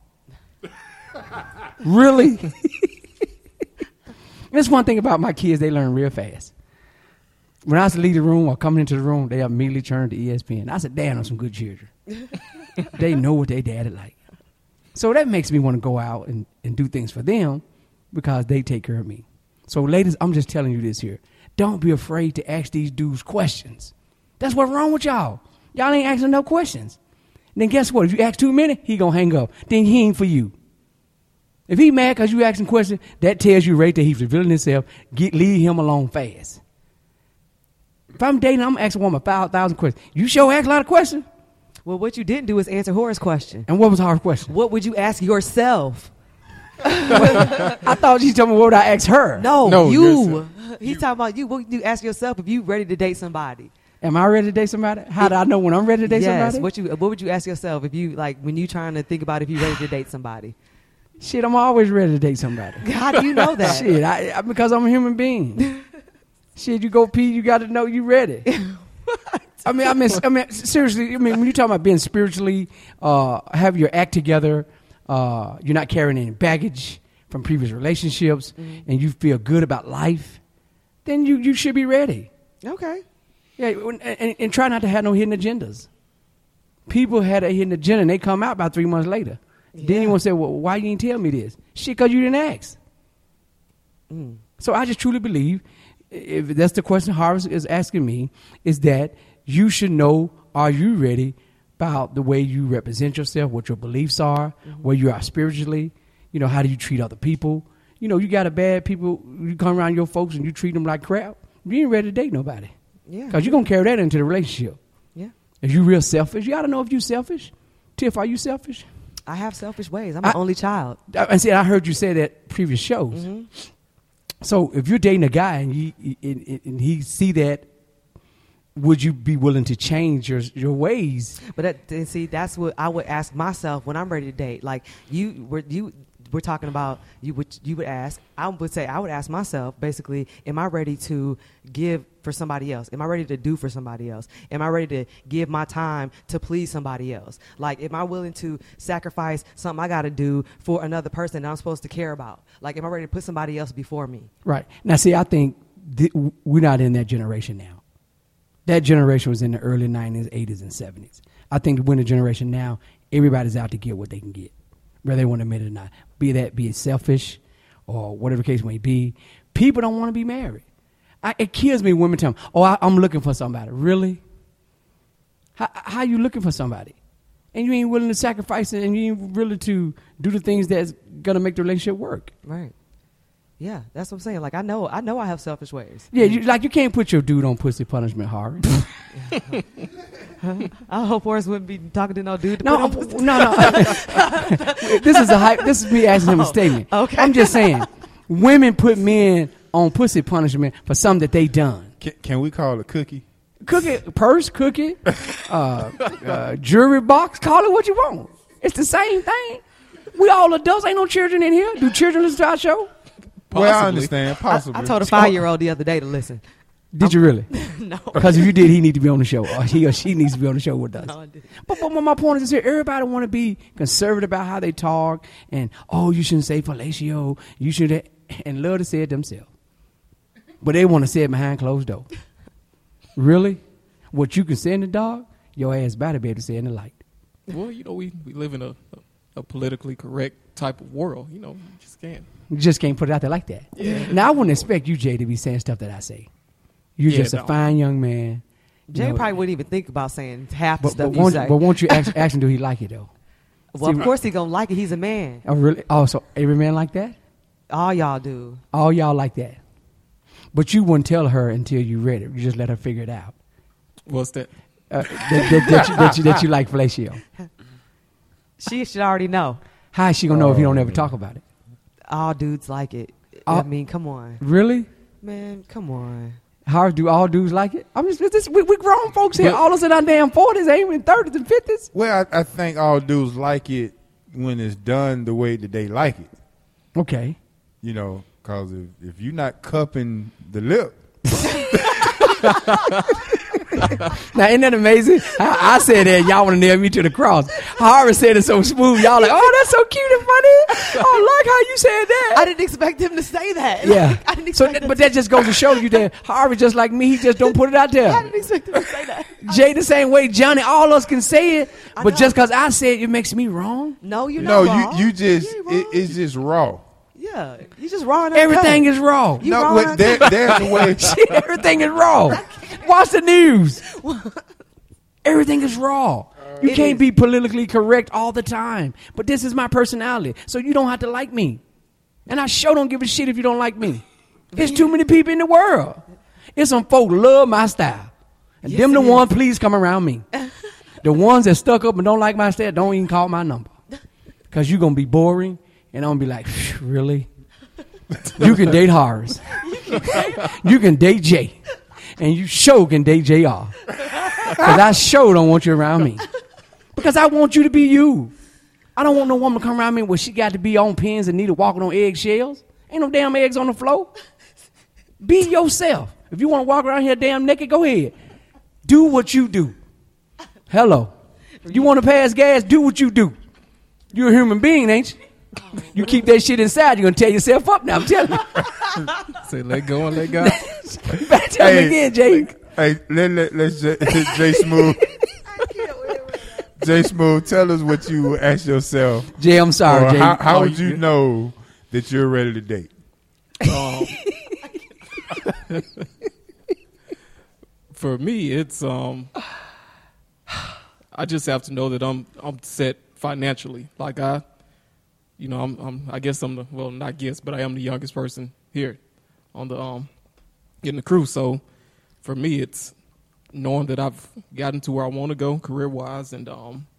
Really? That's one thing about my kids, they learn real fast. When I was to leave the room or coming into the room, they immediately turned to ESPN. I said, damn, some good children. They know what their daddy like. So that makes me want to go out and do things for them because they take care of me. So ladies, I'm just telling you this here. Don't be afraid to ask these dudes questions. That's what's wrong with y'all. Y'all ain't asking no questions. And then guess what? If you ask too many, he going to hang up. Then he ain't for you. If he mad because you asking questions, that tells you right there he's revealing himself. Leave him alone fast. If I'm dating, I'm asking a woman 5,000 questions. You sure ask a lot of questions? Well, what you didn't do is answer Horace's question. And what was her question? What would you ask yourself? I thought you told me what would I ask her. No, you. He's talking about you. What would you ask yourself if you ready to date somebody? Am I ready to date somebody? How do I know when I'm ready to date somebody? What would you ask yourself if you when you trying to think about if you ready to date somebody? Shit, I'm always ready to date somebody. How do you know that? Shit, because I'm a human being. Shit, you go pee, you got to know you ready. I mean, seriously. I mean, when you talk about being spiritually, have your act together, you're not carrying any baggage from previous relationships, and you feel good about life, then you should be ready. Okay. Yeah, and try not to have no hidden agendas. People had a hidden agenda, and they come out about 3 months later. Yeah. Then you want to say, well, why you didn't tell me this? Shit, because you didn't ask. So I just truly believe, if that's the question Harvest is asking me, is that you should know, are you ready about the way you represent yourself, what your beliefs are, where you are spiritually, how do you treat other people? You got a bad people, you come around your folks and you treat them like crap, you ain't ready to date nobody. Yeah. Because you're going to carry that into the relationship. Yeah. If you're real selfish, you got to know if you're selfish. Tiff, are you selfish? I have selfish ways. I'm an only child. And see, I heard you say that previous shows. So if you're dating a guy and he see that, would you be willing to change your ways? But that's what I would ask myself when I'm ready to date. Like we're talking about you would ask. I would say I would ask myself basically, am I ready to give for somebody else? Am I ready to do for somebody else? Am I ready to give my time to please somebody else? Like, am I willing to sacrifice something I got to do for another person that I'm supposed to care about? Like, am I ready to put somebody else before me? Right. Now, see, I think we're not in that generation now. That generation was in the early 90s, 80s, and 70s. I think the winter generation now, everybody's out to get what they can get, whether they want to admit it or not. Be it selfish or whatever the case may be. People don't want to be married. It kills me when women tell me, I'm looking for somebody. Really? How you looking for somebody? And you ain't willing to sacrifice it, and you ain't willing to do the things that's going to make the relationship work. Right. Yeah, that's what I'm saying. Like, I know I have selfish ways. Yeah, you can't put your dude on pussy punishment, Harvey. I hope Horace wouldn't be talking to no dude. No. This is me asking him a statement. Okay. I'm just saying, women put men on pussy punishment for something that they done. Can we call it cookie? Purse, cookie, jewelry box. Call it what you want. It's the same thing. We all adults. Ain't no children in here. Do children listen to our show? Possibly. Well, I understand. Possibly. I told a 5-year-old the other day to listen. Did you really? No. Because if you did, he need to be on the show, or he or she needs to be on the show with us. No, I didn't. But my point is here: everybody want to be conservative about how they talk, and you shouldn't say fellatio. You should, and love to say it themselves, but they want to say it behind closed door. Really? What you can say in the dark, your ass better be able to say in the light. Well, we live in a politically correct type of world. You just can't. You just can't put it out there like that. Yeah. Now, I wouldn't expect you, Jay, to be saying stuff that I say. You're just a fine young man. Jay probably wouldn't even think about saying half the stuff you say. But won't you ask him, do he like it, though? Well, of course he going to like it. He's a man. Oh, really? Oh, so every man like that? All y'all do. All y'all like that. But you wouldn't tell her until you read it. You just let her figure it out. What's that? That you like fellatio. She should already know. How is she going to know if you don't ever talk about it? All dudes like it. I mean, come on. Really? Man, come on. How do all dudes like it? We grown folks here. All of us in our damn 40s, ain't in 30s and 50s. Well, I think all dudes like it when it's done the way that they like it. Okay. Because if you're not cupping the lip, Now, isn't that amazing? I said that. Y'all want to nail me to the cross. Harvard said it so smooth. Y'all like, oh, that's so cute and funny. Oh, I like how you said that. I didn't expect him to say that. Yeah. I didn't expect but that just goes to show you that Harvard, just like me, he just don't put it out there. I didn't expect him to say that. Jay, the same way, Johnny, all us can say it, but just because I say it, it makes me wrong. No, you're not wrong. you just it's just raw. Yeah, you just raw. Everything is raw. There's the way. Shit, everything is raw. Watch the news. Everything is raw. You can't be politically correct all the time. But this is my personality, so you don't have to like me. And I sure don't give a shit if you don't like me. There's too many people in the world. It's some folk love my style. And them the ones, please come around me. The ones that stuck up and don't like my style, don't even call my number. Because you're going to be boring. And I'm going to be like, really? You can date Horace. You can date Jay. And you sure can date JR. Because I sure don't want you around me. Because I want you to be you. I don't want no woman to come around me where she got to be on pins and need to walking on eggshells. Ain't no damn eggs on the floor. Be yourself. If you want to walk around here damn naked, go ahead. Do what you do. Hello. You want to pass gas? Do what you do. You're a human being, ain't you? You keep that shit inside, you're going to tear yourself up now. I'm telling you. Say, let go and let go. Tell me again, Jay. Hey, let's Jay Smooth. Jay Smooth, tell us what you ask yourself. Jay, I'm sorry, Jay. How would you know that you're ready to date? For me, it's I just have to know that I'm set financially. Like I guess I'm I am the youngest person here on the in the crew. So for me, it's knowing that I've gotten to where I want to go career wise, and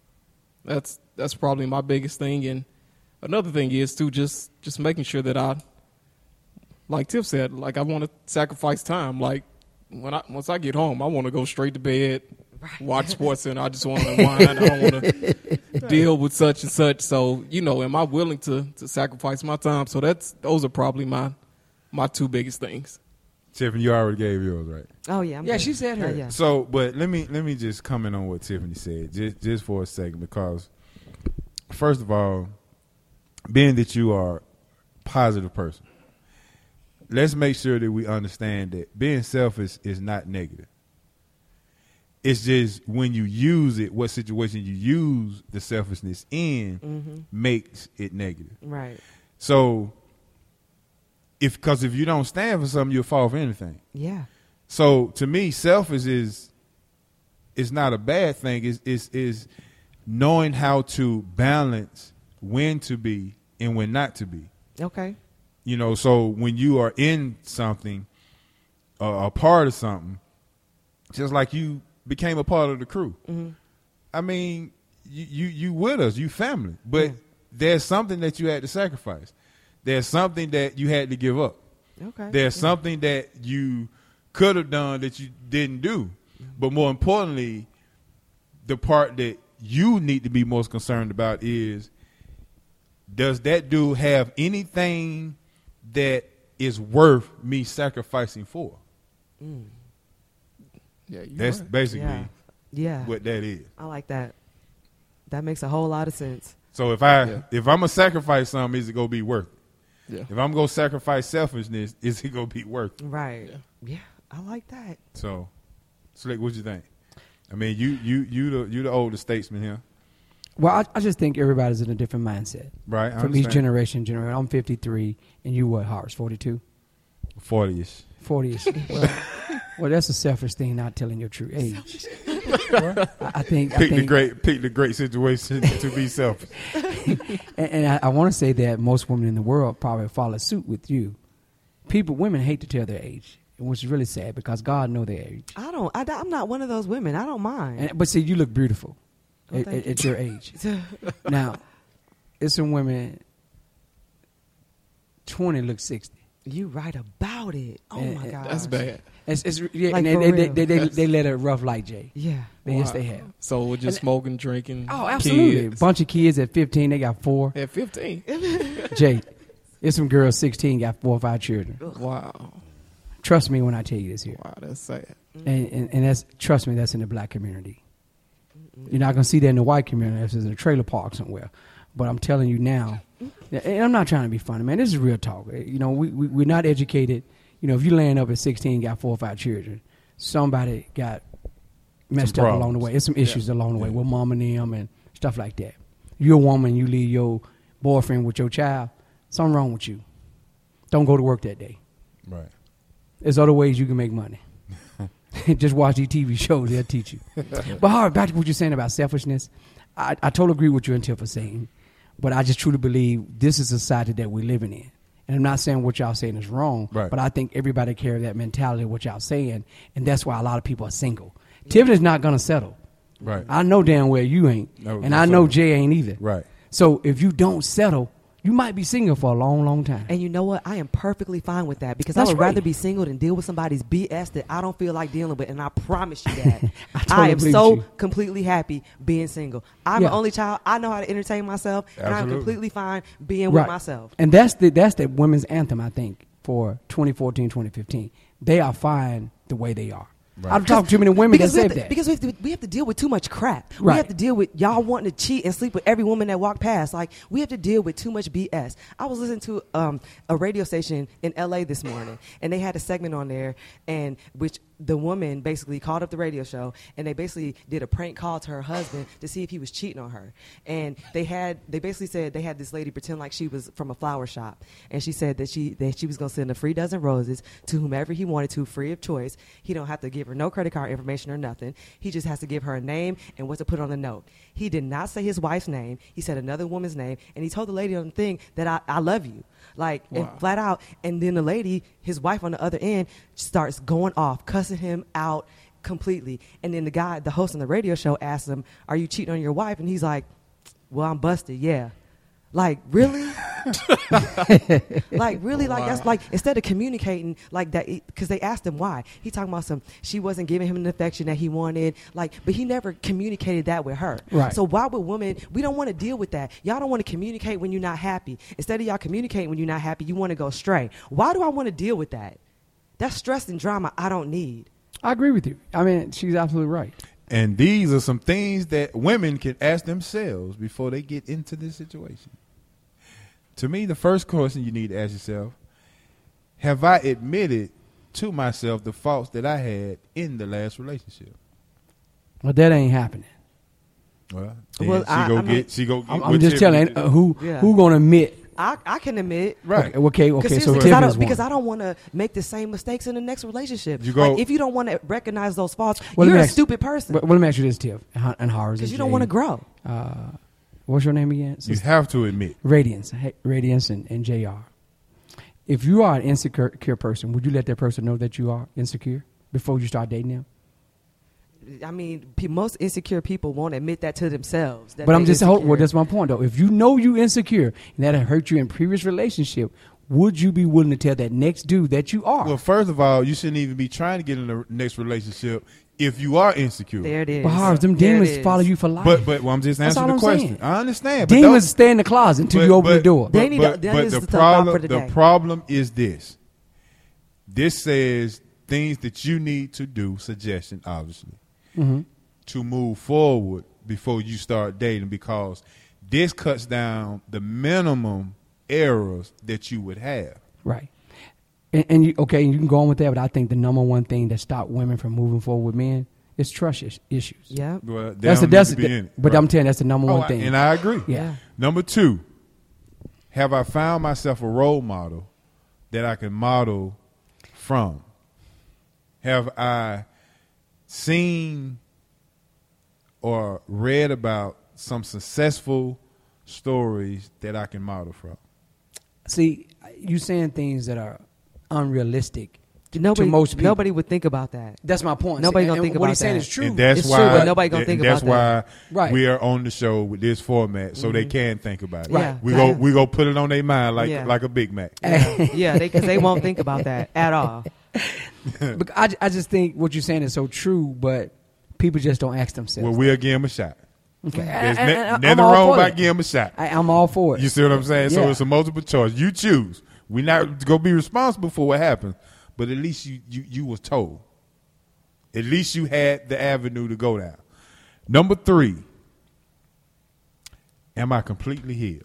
that's probably my biggest thing. And another thing is too just making sure that I, like Tiff said, like I want to sacrifice time. Like once I get home, I want to go straight to bed, watch Sports Center. I just want to unwind. I don't want to deal with such and such. So, am I willing to sacrifice my time? So those are probably my two biggest things. Tiffany, you already gave yours, right? Oh yeah, yeah, she said her. Yeah. So, but let me just comment on what Tiffany said, just for a second, because first of all, being that you are a positive person, let's make sure that we understand that being selfish is not negative. It's just when you use it, what situation you use the selfishness in makes it negative. Right. So, if you don't stand for something, you'll fall for anything. Yeah. So to me, selfish is not a bad thing. Is knowing how to balance when to be and when not to be. Okay. So when you are in something, a part of something, just like you became a part of the crew. Mm-hmm. I mean, you with us, you family, but there's something that you had to sacrifice. There's something that you had to give up. Okay. There's something that you could have done that you didn't do. But more importantly, the part that you need to be most concerned about is, does that dude have anything that is worth me sacrificing for? Mm. Yeah, that's basically what that is. I like that. That makes a whole lot of sense. So if I'm gonna sacrifice something, is it gonna be worth it? Yeah. If I'm gonna sacrifice selfishness, is it gonna be worth it? Right. Yeah, I like that. So, Slick, what you think? I mean, you the older statesman here. Well, I just think everybody's in a different mindset. Right. From each generation. I'm 53, and you what, Horace, 42? 40-ish. 40-ish. Well, that's a selfish thing, not telling your true age. I think pick the great situation to be selfish. And I want to say that most women in the world probably follow suit with you. Women hate to tell their age, which is really sad because God knows their age. I'm not one of those women. I don't mind. But see, you look beautiful at your age. Now, it's some women, 20 look 60. You right about it. Oh my God, that's bad. They let it rough like Jay. Yeah, yes, they have. So we're just smoking, drinking. Oh, absolutely. Kids. Bunch of kids at 15, they got 4. At 15, Jay, there's some girls 16 got 4 or 5 children. Wow. Trust me when I tell you this here. Wow, that's sad. And that's, trust me, that's in the black community. You're not going to see that in the white community. That's in a trailer park somewhere. But I'm telling you now, and I'm not trying to be funny, man. This is real talk. You know, we're not educated. You know, if you land up at 16, got 4 or 5 children, somebody got messed up along the way. There's some issues along the way with mom and them and stuff like that. You're a woman, you leave your boyfriend with your child, something wrong with you. Don't go to work that day. Right. There's other ways you can make money. Just watch these TV shows, they'll teach you. But Harv, back to what you're saying about selfishness, I totally agree with you until for saying, but I just truly believe this is a society that we're living in. And I'm not saying what y'all saying is wrong, but I think everybody carry that mentality of what y'all saying, and that's why a lot of people are single. Tiffany's not going to settle. Right. I know damn well you ain't, and I know Jay ain't either. Right. So if you don't settle, you might be single for a long, long time. And you know what? I am perfectly fine with that because That's I would right. rather be single than deal with somebody's BS that I don't feel like dealing with. And I promise you that. totally I am believe so you. completely happy being single. I'm an only child. I know how to entertain myself, and I'm Absolutely. completely fine being with myself. And that's the women's anthem, I think, for 2014, 2015. They are fine the way they are. Right. I've talked to too many women that said that. Because we have to deal with too much crap. Right. We have to deal with y'all wanting to cheat and sleep with every woman that walked past. Like, we have to deal with too much BS. I was listening to a radio station in L.A. this morning, and they had a segment on there, and which the woman basically called up the radio show, and they basically did a prank call to her husband to see if he was cheating on her. And they basically said they had this lady pretend like she was from a flower shop, and she said that she was going to send a free dozen roses to whomever he wanted to, free of choice. He don't have to give her no credit card information or nothing. He just has to give her a name and what to put on the note. He did not say his wife's name. He said another woman's name, and he told the lady on the thing that I love you, like, and flat out. And then the lady, his wife on the other end, starts going off, cussing him out completely. And then the host on the radio show asked him, "Are you cheating on your wife?" And he's like, "Well, I'm busted, yeah." Like, really? Like, really? Like, that's like, instead of communicating like that, because they asked him why. He talking about she wasn't giving him the affection that he wanted, like, but he never communicated that with her. Right. So why would women, we don't want to deal with that. Y'all don't want to communicate when you're not happy. Instead of y'all communicating when you're not happy, you want to go astray. Why do I want to deal with that? That's stress and drama I don't need. I agree with you. I mean, she's absolutely right. And these are some things that women can ask themselves before they get into this situation. To me, the first question you need to ask yourself, have I admitted to myself the faults that I had in the last relationship? Well, that ain't happening. Well, I'm just telling who gonna admit. I can admit. Right. Okay. So because I don't want to make the same mistakes in the next relationship. Like, if you don't want to recognize those faults, Well, you're a stupid person. Well, let me ask you this, Tiff, and Harris. Because you don't want to grow. What's your name again? You have to admit. Radiance and JR. If you are an insecure person, would you let that person know that you are insecure before you start dating them? I mean, most insecure people won't admit that to themselves. But I'm just well, that's my point, though. If you know you insecure and that hurt you in previous relationship, would you be willing to tell that next dude that you are? Well, first of all, you shouldn't even be trying to get in the next relationship if you are insecure. There it is. But Harv, them demons follow you for life. But I'm just answering the question. Saying. I understand. Demons stay in the closet until you open the door. The problem is this. This says things that you need to do, suggestion, obviously, to move forward before you start dating, because this cuts down the minimum errors that you would have. Right. And you can go on with that, but I think the number one thing that stops women from moving forward with men is trust issues. Yeah. Well, but I'm telling you, that's the number one thing. And I agree. Yeah. Number two, have I found myself a role model that I can model from? Have I seen or read about some successful stories that I can model from? See, you saying things that are unrealistic to most people. Nobody would think about that. That's my point. Nobody gonna think about that. What he's saying is true. And that's it's why, true, but nobody gonna think about that. That's why we are on the show with this format, so they can think about it. Right. We go put it on their mind like a Big Mac. Yeah, because they won't think about that at all. I just think what you're saying is so true, but people just don't ask themselves. Well, we'll give them a shot. Okay. There's nothing wrong about giving them a shot. I'm all for it. You see what I'm saying? Yeah. So it's a multiple choice. You choose. We're not going to be responsible for what happens, but at least you was told. At least you had the avenue to go down. Number 3, am I completely healed?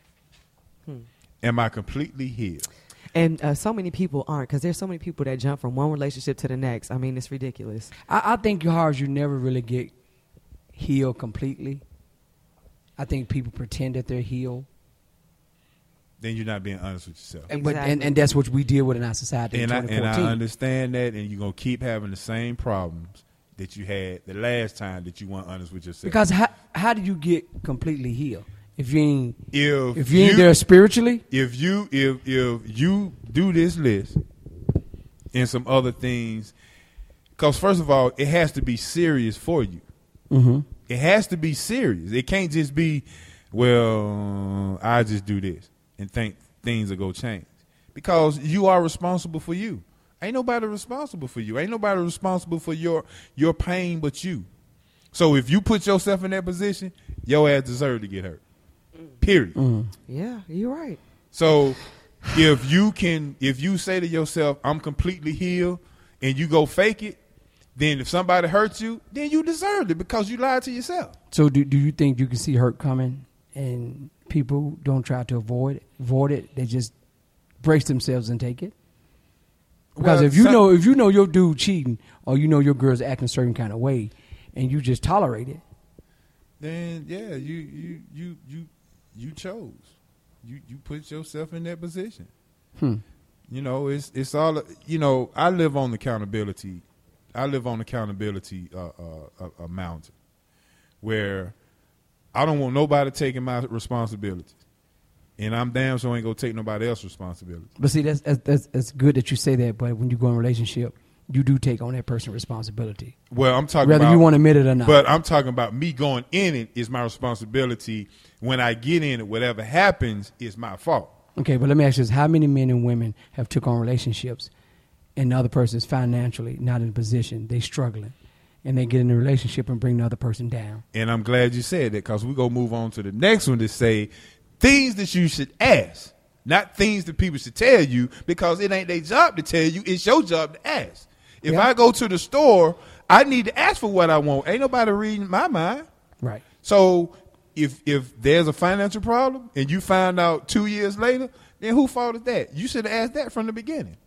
Am I completely healed? And so many people aren't, because there's so many people that jump from one relationship to the next. I mean, it's ridiculous. I think yours, you never really get healed completely. I think people pretend that they're healed. Then you're not being honest with yourself. Exactly. And that's what we deal with in our society in And 2014. I understand that, and you're going to keep having the same problems that you had the last time that you weren't honest with yourself. Because how do you get completely healed? If you ain't if you ain't there spiritually? If you do this list and some other things, because first of all, it has to be serious for you. Mm-hmm. It has to be serious. It can't just be, well, I just do this and think things will go change. Because you are responsible for you. Ain't nobody responsible for you. Ain't nobody responsible for your pain but you. So if you put yourself in that position, your ass deserves to get hurt. Period. Mm-hmm. Yeah, you're right. So if you say to yourself, I'm completely healed, and you go fake it, then if somebody hurts you, then you deserved it because you lied to yourself. So do you think you can see hurt coming and people don't try to avoid it? They just brace themselves and take it? Because if you know your dude cheating or you know your girl's acting a certain kind of way and you just tolerate it, then yeah, you chose. You put yourself in that position. You know, it's all, you know, I live on accountability. A mountain where I don't want nobody taking my responsibilities. And I'm damn sure ain't gonna take nobody else's responsibility. but see, that's good that you say that. But when you go in a relationship, you do take on that person's responsibility, Well, I'm talking whether about, you want to admit it or not. But I'm talking about me going in it is my responsibility. When I get in it, whatever happens is my fault. Okay, but let me ask you this: how many men and women have took on relationships, and the other person is financially not in a position, they struggling, and they get in a relationship and bring the other person down? And I'm glad you said that, because we're going to move on to the next one to say things that you should ask, not things that people should tell you, because it ain't their job to tell you. It's your job to ask. If Yeah. I go to the store, I need to ask for what I want. Ain't nobody reading my mind. Right. So if there's a financial problem and you find out 2 years later, then whose fault is that? You should have asked that from the beginning.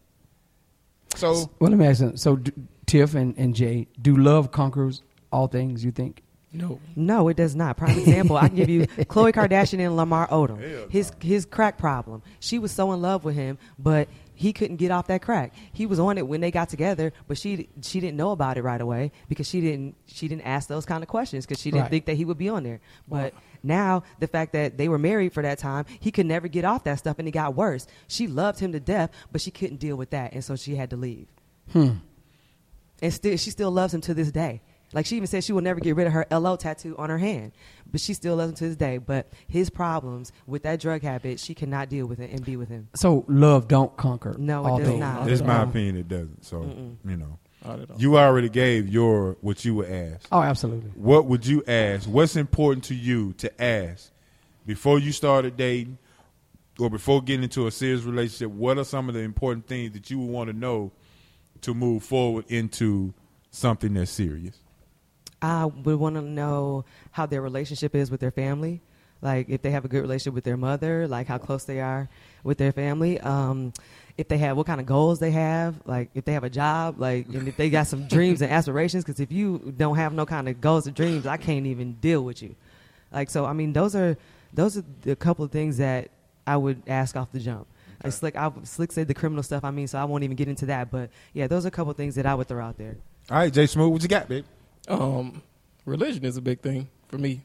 So Well, let me ask you. So, Tiff and Jay, do love conquers all things, you think? No. No, it does not. Prime example, I can give you Khloe Kardashian and Lamar Odom. His crack problem. She was so in love with him, but he couldn't get off that crack. He was on it when they got together, but she didn't know about it right away because she didn't ask those kind of questions because she didn't Right. think that he would be on there. But now the fact that they were married for that time, he could never get off that stuff, and it got worse. She loved him to death, but she couldn't deal with that, and so she had to leave. And she still loves him to this day. Like, she even said she will never get rid of her LO tattoo on her hand, but she still loves him to this day. But his problems with that drug habit, she cannot deal with it and be with him. So, love don't conquer No, it all does things. not. it's my opinion, it doesn't. So, you know, Not at all. you already gave what you would ask. Oh, absolutely. What would you ask? What's important to you to ask before you started dating or before getting into a serious relationship? What are some of the important things that you would want to know to move forward into something that's serious? I would want to know how their relationship is with their family. Like, if they have a good relationship with their mother, like how close they are with their family. If they have, what kind of goals they have. Like, if they have a job, like, and if they got some dreams and aspirations. Because if you don't have no kind of goals or dreams, I can't even deal with you. Like, so, I mean, those are the couple of things that I would ask off the jump. Like Slick said the criminal stuff, I mean, so I won't even get into that. But, yeah, those are a couple of things that I would throw out there. All right, Jay Smooth, what you got, babe? Religion is a big thing for me.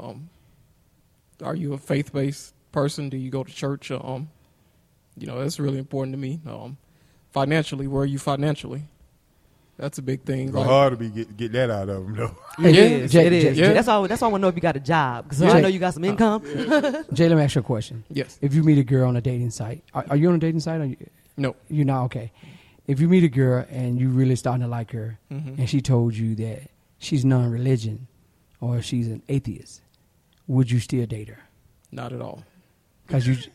Are you a faith-based person? Do you go to church? You know, that's really important to me. Financially, where are you financially? That's a big thing. Go hard to be get that out of them, though. Hey, It is. Jay, It is. Jay. That's all. That's why I want to know if you got a job, because Jay. I know you got some income. Jay, let me ask you a question. Yes. If you meet a girl on a dating site, are you on a dating site? Or No. you're not? Okay. If you meet a girl and you really starting to like her, and she told you that she's non-religion or she's an atheist, would you still date her? Not at all. Because you,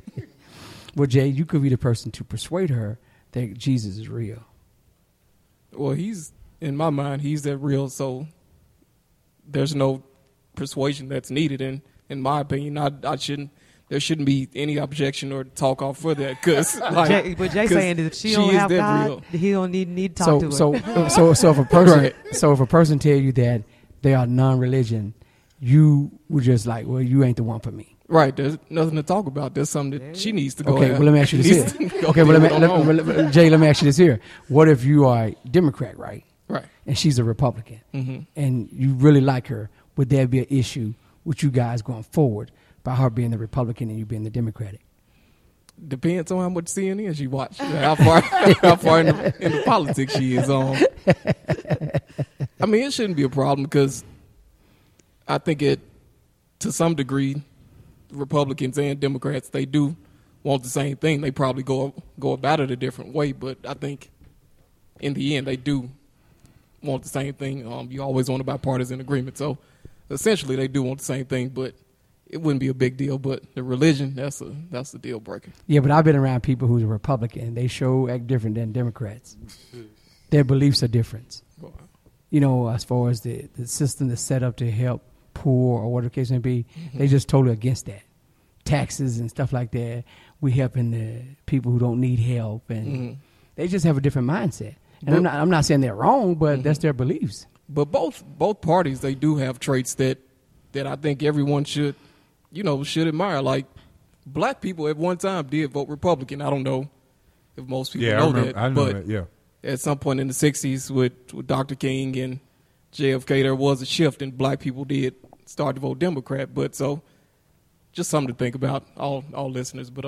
well, Jay, you could be the person to persuade her that Jesus is real. Well, he's, in my mind, he's that real, so there's no persuasion that's needed. And in my opinion, there shouldn't be any objection or talk off for that. Cause like, but Jay saying that if she don't is have that God, real. he don't need to talk to her. So if a person so if a person tell you that they are non-religion, you were just like, well, you ain't the one for me. Right, there's nothing to talk about. There's something that she needs to go Okay, have. well, let me ask you this here. Okay, well, Jay, let me ask you this here. What if you are a Democrat, right? Right. And she's a Republican, Mm-hmm. and you really like her? Would there be an issue with you guys going forward by her being the Republican and you being the Democratic? Depends on how much CNN she watch, how far in the politics she is on. I mean, it shouldn't be a problem because I think to some degree, Republicans and Democrats, they do want the same thing. They probably go about it a different way, but I think in the end they do want the same thing. You always want a bipartisan agreement, so essentially they do want the same thing, but it wouldn't be a big deal. But the religion, that's a deal breaker. Yeah, but I've been around people who's a Republican. They act different than Democrats. Their beliefs are different. You know, as far as the system that's set up to help poor or whatever the case may be, they just totally against that. Taxes and stuff like that. We helping the people who don't need help, and they just have a different mindset. And I'm not saying they're wrong, but that's their beliefs. But both parties, they do have traits that I think everyone should admire. Like black people at one time did vote Republican. I don't know if most people know that. I know that. Yeah. At some point in the 60s with Dr. King and JFK, there was a shift and black people did start to vote Democrat. But so just something to think about, all listeners. But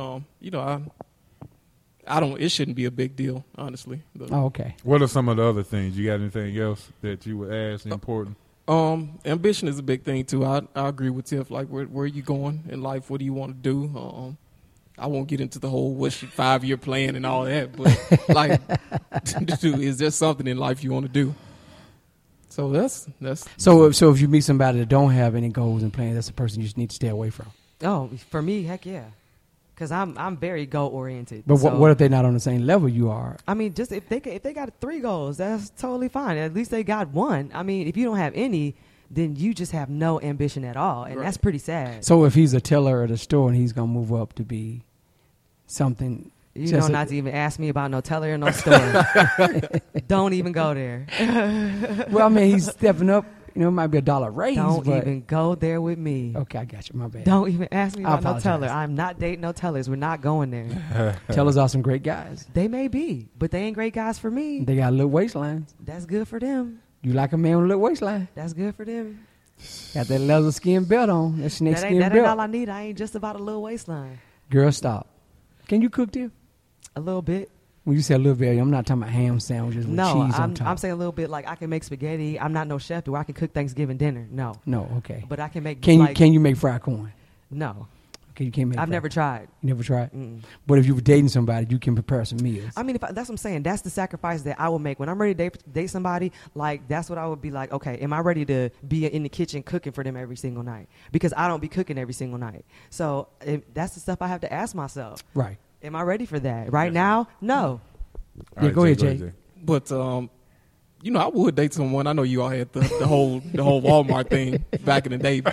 I don't. It shouldn't be a big deal, honestly. Oh, okay. What are some of the other things? You got anything else that you would ask important? Ambition is a big thing too. I agree with Tiff. Like, where are you going in life? What do you want to do? I won't get into the whole what's your 5-year plan and all that, but like, is there something in life you want to do? So that's. So if you meet somebody that don't have any goals and plans, that's a person you just need to stay away from. Oh, for me, heck yeah, because I'm very goal oriented. But what if they're not on the same level you are? I mean, just if they got 3 goals, that's totally fine. At least they got one. I mean, if you don't have any, then you just have no ambition at all, and that's pretty sad. So if he's a teller at a store and he's gonna move up to be something, not to even ask me about no teller or no store. Don't even go there. Well, I mean, he's stepping up. You know, it might be $1 raise. Don't even go there with me. Okay, I got you. My bad. Don't even ask me I about no apologize. teller. I'm not dating no tellers. We're not going there. Tellers are some great guys. They may be, but they ain't great guys for me. They got little waistlines. That's good for them. You like a man with a little waistline? That's good for them. Got that leather skin belt on. That snake skin That ain't all belt. I need. I ain't just about a little waistline. Girl, stop. Can you cook, Tiff? A little bit. When you say a little bit, I'm not talking about ham sandwiches with No, cheese on top. I'm saying a little bit like I can make spaghetti. I'm not no chef, but I can cook Thanksgiving dinner. No. No, okay. But I can make Can you make fried corn? No. Okay, you can't make I've fried never tried. You never tried? Mm-mm. But if you were dating somebody, you can prepare some meals. I mean, that's what I'm saying. That's the sacrifice that I will make when I'm ready to date somebody. Like, that's what I would be like. Okay, am I ready to be in the kitchen cooking for them every single night? Because I don't be cooking every single night. So that's the stuff I have to ask myself. Right. Am I ready for that? Right now, no. Yeah, go ahead, Jay. But I would date someone. I know you all had the whole Walmart thing back in the day,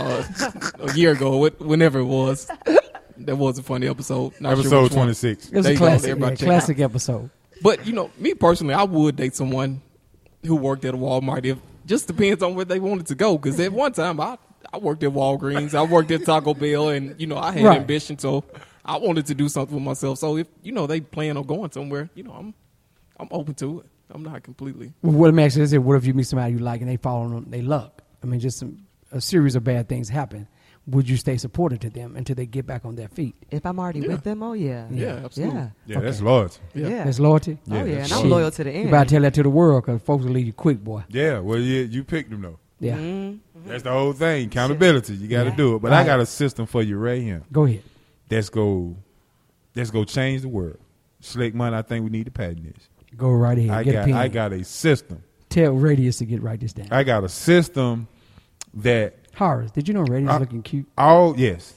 a year ago, whenever it was. That was a funny episode. Not sure Episode which one. 26. It was There a you go. classic, Everybody yeah, check it classic episode. But me personally, I would date someone who worked at a Walmart. It just depends on where they wanted to go. Because at one time, I worked at Walgreens, I worked at Taco Bell, and I had ambition, so I wanted to do something for myself. So if they plan on going somewhere, I'm open to it. I'm not completely. Well, what I'm actually saying, what if you meet somebody you like and they fall on their luck? I mean, just a series of bad things happen. Would you stay supportive to them until they get back on their feet? If I'm already with them, oh yeah. Yeah, absolutely. Yeah. Yeah, that's loyalty. Yeah. That's loyalty? Oh yeah, and that's I'm Shit. loyal to the end. You better tell that to the world because folks will leave you quick, boy. Yeah, well, you picked them, though. Yeah. Mm-hmm. That's the whole thing. Accountability. You got to do it. But I got a system for you right here. Go ahead. Let's go change the world. Slick Money, I think we need to patent this. Go right ahead. Get a pen. I got a system. Tell Radius to write this down. I got a system that Horace, did you know Radius looking cute? yes.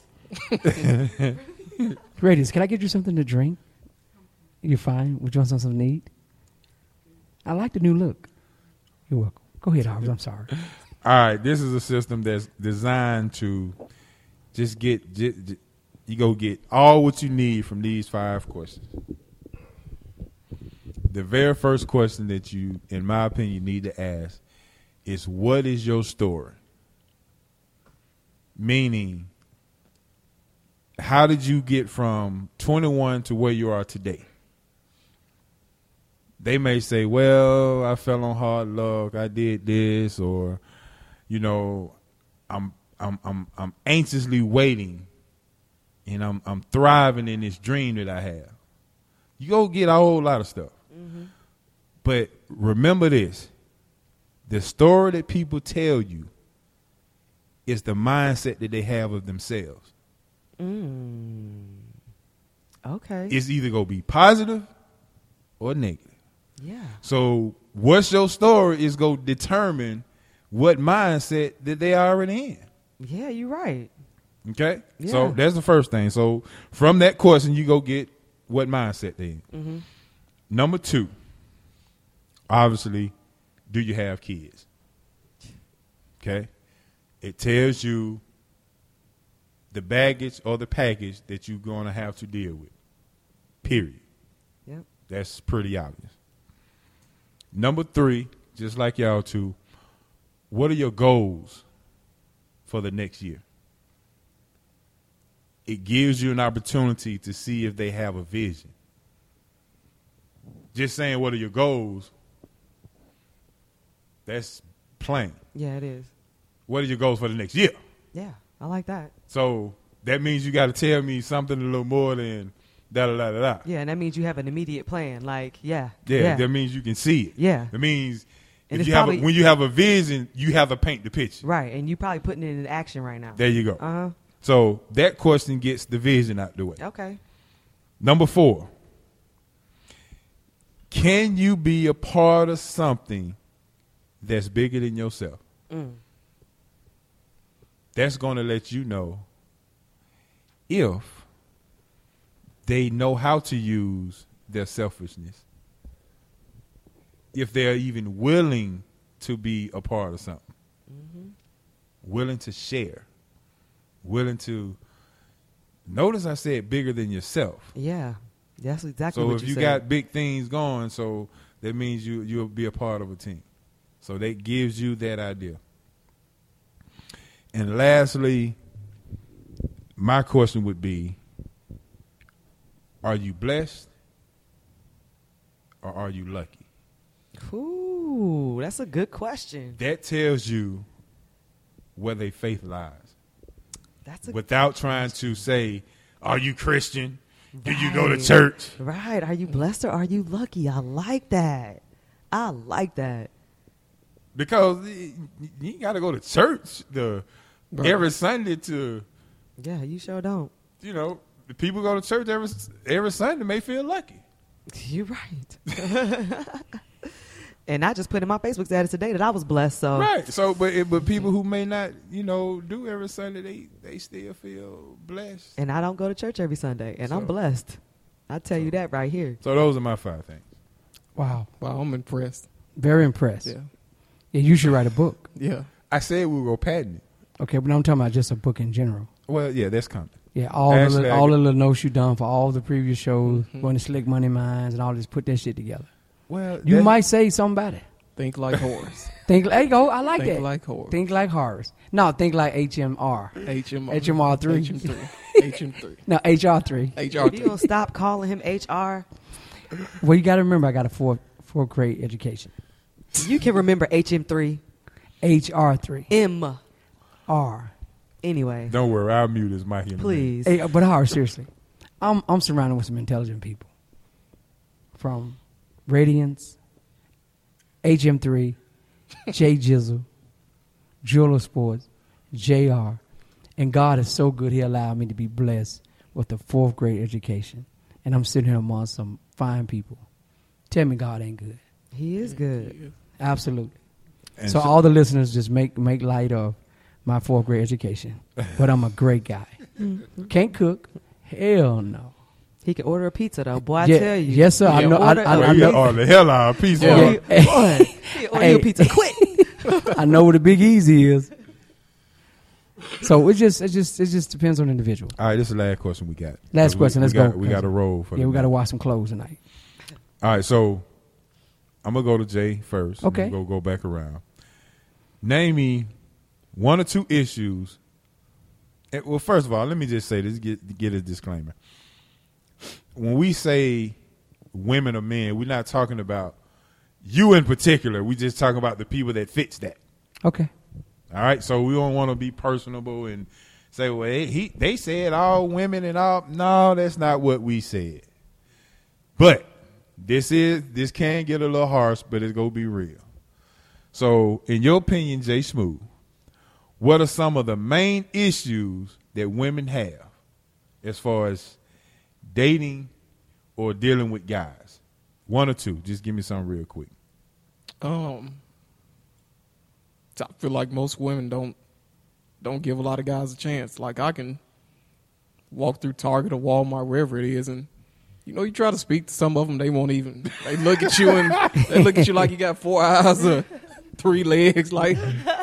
Radius, can I get you something to drink? You fine? Would you want something to eat? I like the new look. You're welcome. Go ahead, Harvey. I'm sorry. All right, this is a system that's designed to just get you go get all what you need from these 5 questions. The very first question that you, in my opinion, need to ask is, what is your story? Meaning, how did you get from 21 to where you are today? They may say, well, I fell on hard luck, I did this, or, you know, I'm anxiously waiting and I'm thriving in this dream that I have. You go get a whole lot of stuff. Mm-hmm. But remember this, the story that people tell you is the mindset that they have of themselves. Okay. It's either going to be positive or negative. Yeah. So what's your story is going to determine what mindset that they are already in. Yeah, you're right. Okay? Yeah. So that's the first thing. So from that question, you go get what mindset they in. Mm-hmm. Number 2, obviously, do you have kids? Okay? It tells you the baggage or the package that you're going to have to deal with. Period. Yep. That's pretty obvious. Number 3, just like y'all two, what are your goals for the next year? It gives you an opportunity to see if they have a vision. Just saying, what are your goals? That's plain. Yeah, it is. What are your goals for the next year? Yeah, I like that. So that means you got to tell me something a little more than da-da-da-da-da. Yeah, and that means you have an immediate plan. Like, Yeah, that means you can see it. Yeah. It means And if it's you have probably- when you have a vision, you have to paint the picture. Right, and you probably putting it in action right now. There you go. Uh-huh. So that question gets the vision out the way. Okay. Number 4, can you be a part of something that's bigger than yourself? That's going to let you know if they know how to use their selfishness, if they're even willing to be a part of something, willing to share, willing to notice I said bigger than yourself. Yeah, that's exactly So what if you said. got big things going, so that means you'll be a part of a team. So that gives you that idea. And lastly, my question would be, are you blessed or are you lucky? Ooh, that's a good question. That tells you where their faith lies. That's a Without trying to say, are you Christian? Do you go to Right. church? Right. Are you blessed or are you lucky? I like that. I like that. Because you got to go to church every Sunday to, Yeah, you sure don't. you know, the people go to church every Sunday may feel lucky. You're right. And I just put in my Facebook status today that I was blessed. So Right. So, but people who may not, do every Sunday, they still feel blessed. And I don't go to church every Sunday, and I'm So- blessed. I tell you that right here. So those are my 5 things. Wow. Wow, I'm impressed. Very impressed. Yeah. Yeah, you should write a book. Yeah. I said we were going to patent it. Okay, but I'm talking about just a book in general. Well, yeah, that's coming. Yeah, all Actually, the I all get- the little notes you done for all the previous shows, going to Slick Money Minds and all this, put that shit together. Well, You might say something about it. Think like Horace. Think like, go, I like Think that. like Horace. Think like Horace. No, think like HMR. HMR. HMR3. HM3. HM3. No, HR3. You HR3. gonna stop calling him HR? Well, you got to remember, I got a fourth grade education. You can remember HM3, HR3. M. R. Anyway, Don't worry, I'll mute his mic in a minute. please. Hey, but Horace, seriously, I'm surrounded with some intelligent people. From Radiance, HM3, Jay Jizzle, Jeweler Sports, JR. And God is so good, he allowed me to be blessed with a fourth grade education. And I'm sitting here among some fine people. Tell me God ain't good. He is good. Absolutely. And So all the listeners just make light of my fourth grade education. But I'm a great guy. Can't cook. Hell no. He can order a pizza though, boy. I Yeah, tell you. yes, sir. I Yeah, know. order- I Well, know. oh, the hell out of piece. Yeah. Yeah. Boy, he order you a pizza quick. I know what a Big Easy is. So it just depends on the individual. All right, this is the last question we got. Last question, let's go. We got to roll for Yeah, the we got to night. wash some clothes tonight. All right, so I'm gonna go to Jay first. Okay. And we'll go back around. Name me one or two issues. Well, first of all, let me just say this. Get a disclaimer. When we say women or men, we're not talking about you in particular. We just talking about the people that fits that. Okay. All right, so we don't want to be personable and say, well, they said all women and all. No, that's not what we said. But this can get a little harsh, but it's gonna be real. So, in your opinion, Jay Smooth, what are some of the main issues that women have as far as dating or dealing with guys? One or two. Just give me some real quick. I feel like most women don't give a lot of guys a chance. Like I can walk through Target or Walmart, wherever it is, and you try to speak to some of them, they won't even. They look at you and they look at you like you got 4 eyes or 3 legs. Like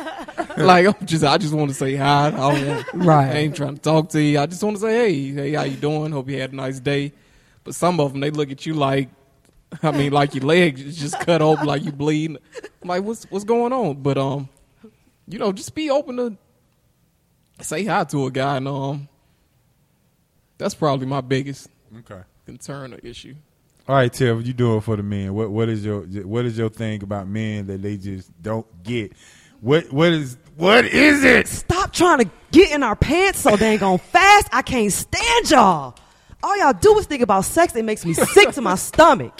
I just want to say hi. Right. I ain't trying to talk to you. I just want to say, hey, how you doing? Hope you had a nice day. But some of them, they look at you like your legs is just cut open, like you bleeding. I'm like, what's going on? But just be open to say hi to a guy, and that's probably my biggest concern or issue. All right, Tiff, you doing for the men? What is your thing about men that they just don't get? What is it? Stop trying to get in our pants so dang on fast. I can't stand y'all. All y'all do is think about sex. It makes me sick to my stomach.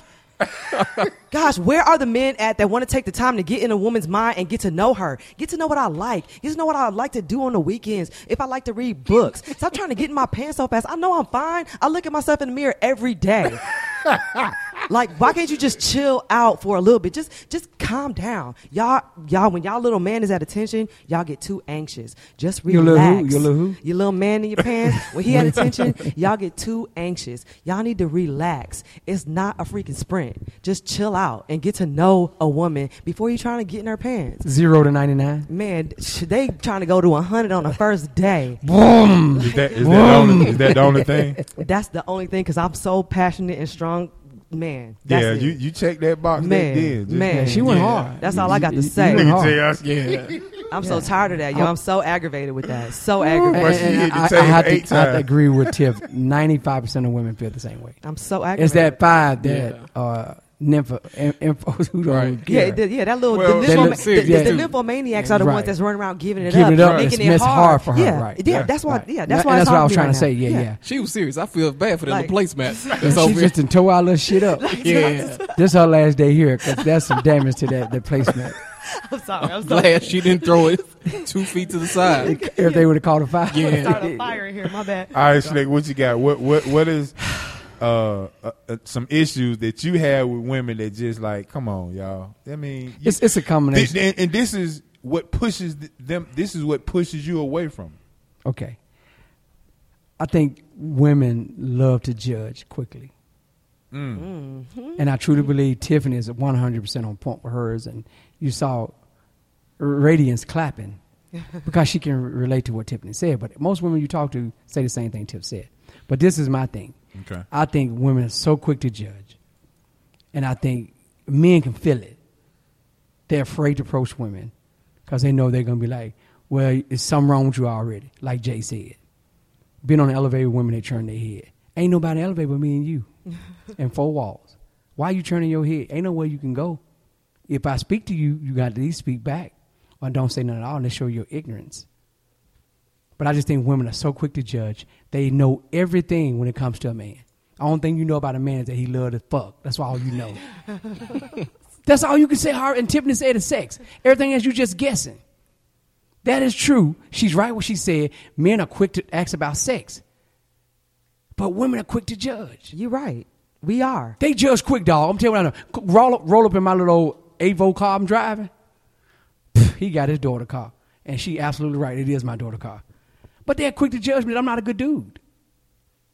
Gosh, where are the men at that want to take the time to get in a woman's mind and get to know her? Get to know what I like. Get to know what I like to do on the weekends. If I like to read books. Stop trying to get in my pants so fast. I know I'm fine. I look at myself in the mirror every day. Like, why can't you just chill out for a little bit? Just calm down. Y'all, when y'all little man is at attention, y'all get too anxious. Just relax. Your little who? Your little man in your pants, when he at attention, y'all get too anxious. Y'all need to relax. It's not a freaking sprint. Just chill out and get to know a woman before you're trying to get in her pants. 0 to 99. Man, they trying to go to 100 on the first day. Boom. Is that the only thing? That's the only thing, because I'm so passionate and strong. Man, Yeah, that's it. you check that box. Man, that did. Just- man. Yeah, she went Yeah. hard. That's all I got to say. went hard. Yeah. I'm so tired of that, yo. I'm so aggravated with that. So Well, aggravated. she hit the I table have 8 to times. agree with Tiff. 95% of women feel the same way. I'm so aggravated. It's that 5 that nymphos who don't Right. care. That little Well, the, they nympho- look serious, the too. nymphomaniacs are the Right. ones that's running around giving it Giving up, it up. making It's it hard for her, Yeah, right. yeah, that's why. Right. Yeah, And that's why. that's it's what I hard was for me trying to right say. now. Yeah. She was serious. I feel bad for that Like- little placemat. That's She over just done tore our little shit up. Yeah. This her last day here because that's some damage to the placement. I'm sorry. I'm Glad she didn't throw it 2 feet to the side. If they would have called a fire. Yeah. started a fire in here. My bad. All right, Slick, what you got? What is some issues that you have with women that just like, come on, y'all. I mean, It's a combination. and this is what pushes them. This is what pushes you away from it. Okay. I think women love to judge quickly. And I truly believe Tiffany is 100% on point with hers. And you saw Radiance clapping because she can relate to what Tiffany said. But most women you talk to say the same thing Tiff said. But this is my thing. Okay. I think women are so quick to judge. And I think men can feel it. They're afraid to approach women because they know they're going to be like, well, it's something wrong with you already, like Jay said. Been on the elevator with women, they turn their head. Ain't nobody in the elevator but me and you and 4 walls. Why you turning your head? Ain't no way you can go. If I speak to you, you got to at least speak back or don't say nothing at all and they show your ignorance. But I just think women are so quick to judge. They know everything when it comes to a man. The only thing you know about a man is that he loves to fuck. That's all you know. That's all you can say. And Tiffany said is sex. Everything else you just guessing. That is true. She's right what she said. Men are quick to ask about sex. But women are quick to judge. You're right. We are. They judge quick, dog. I'm telling you, what I know. Roll up in my little old Avo car I'm driving. He got his daughter car. And she absolutely right. It is my daughter car. But they're quick to judge me that I'm not a good dude.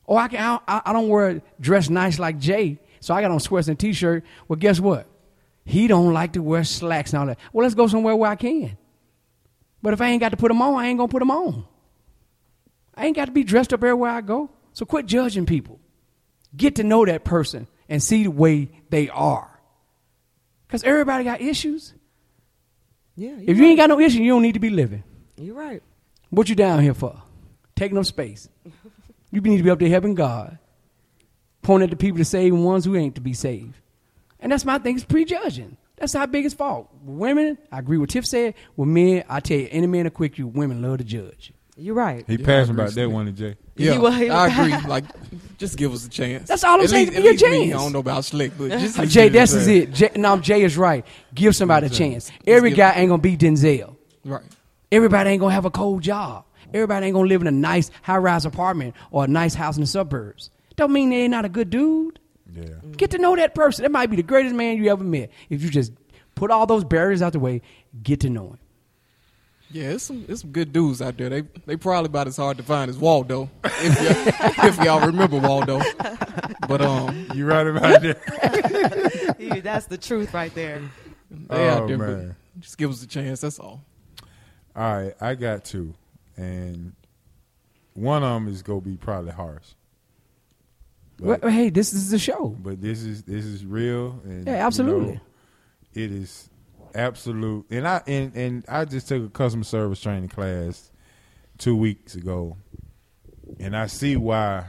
Or I don't wear dress nice like Jay, so I got on sweats and t-shirt. Well, guess what? He don't like to wear slacks and all that. Well, let's go somewhere where I can. But if I ain't got to put them on, I ain't gonna put them on. I ain't got to be dressed up everywhere I go. So quit judging people. Get to know that person and see the way they are. Because everybody got issues. Yeah. If you ain't got no issue, you don't need to be living. You're right. What you down here for? Taking up space. You need to be up there helping God. Pointing at the people to save and ones who ain't to be saved. And that's my thing, is prejudging. That's our biggest fault. Women, I agree with Tiff said. With men, I tell you, any man will quick you, women love to judge. You're right. He passionate about that one, Jay. Yeah, He I agree. Like, just give us a chance. That's all I'm At saying. least- Give me a at least me, chance. I don't know about Slick, but just Jay, give us this a is chance. it. Jay is right. Give somebody a chance. Every give- guy ain't going to be Denzel. Right. Everybody ain't going to have a cold job. Everybody ain't going to live in a nice high-rise apartment or a nice house in the suburbs. Don't mean they ain't not a good dude. Yeah. Get to know that person. That might be the greatest man you ever met. If you just put all those barriers out the way, get to know him. Yeah, it's some good dudes out there. They probably about as hard to find as Waldo, if y'all remember Waldo. But You right about that. Yeah, that's the truth right there. they out there. Man. But just give us a chance. That's all. All right, I got two. And one of them is going to be probably harsh. Well, hey, this is the show. But this is real. And, Yeah, absolutely. you know, it is absolute. And I just took a customer service training class 2 weeks ago, and I see why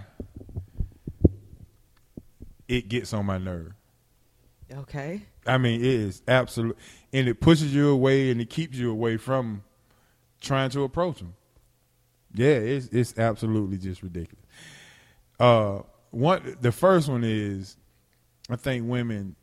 it gets on my nerve. Okay. I mean, it is absolute, and it pushes you away, and it keeps you away from trying to approach them. Yeah, it's absolutely just ridiculous. The first one is, I think women,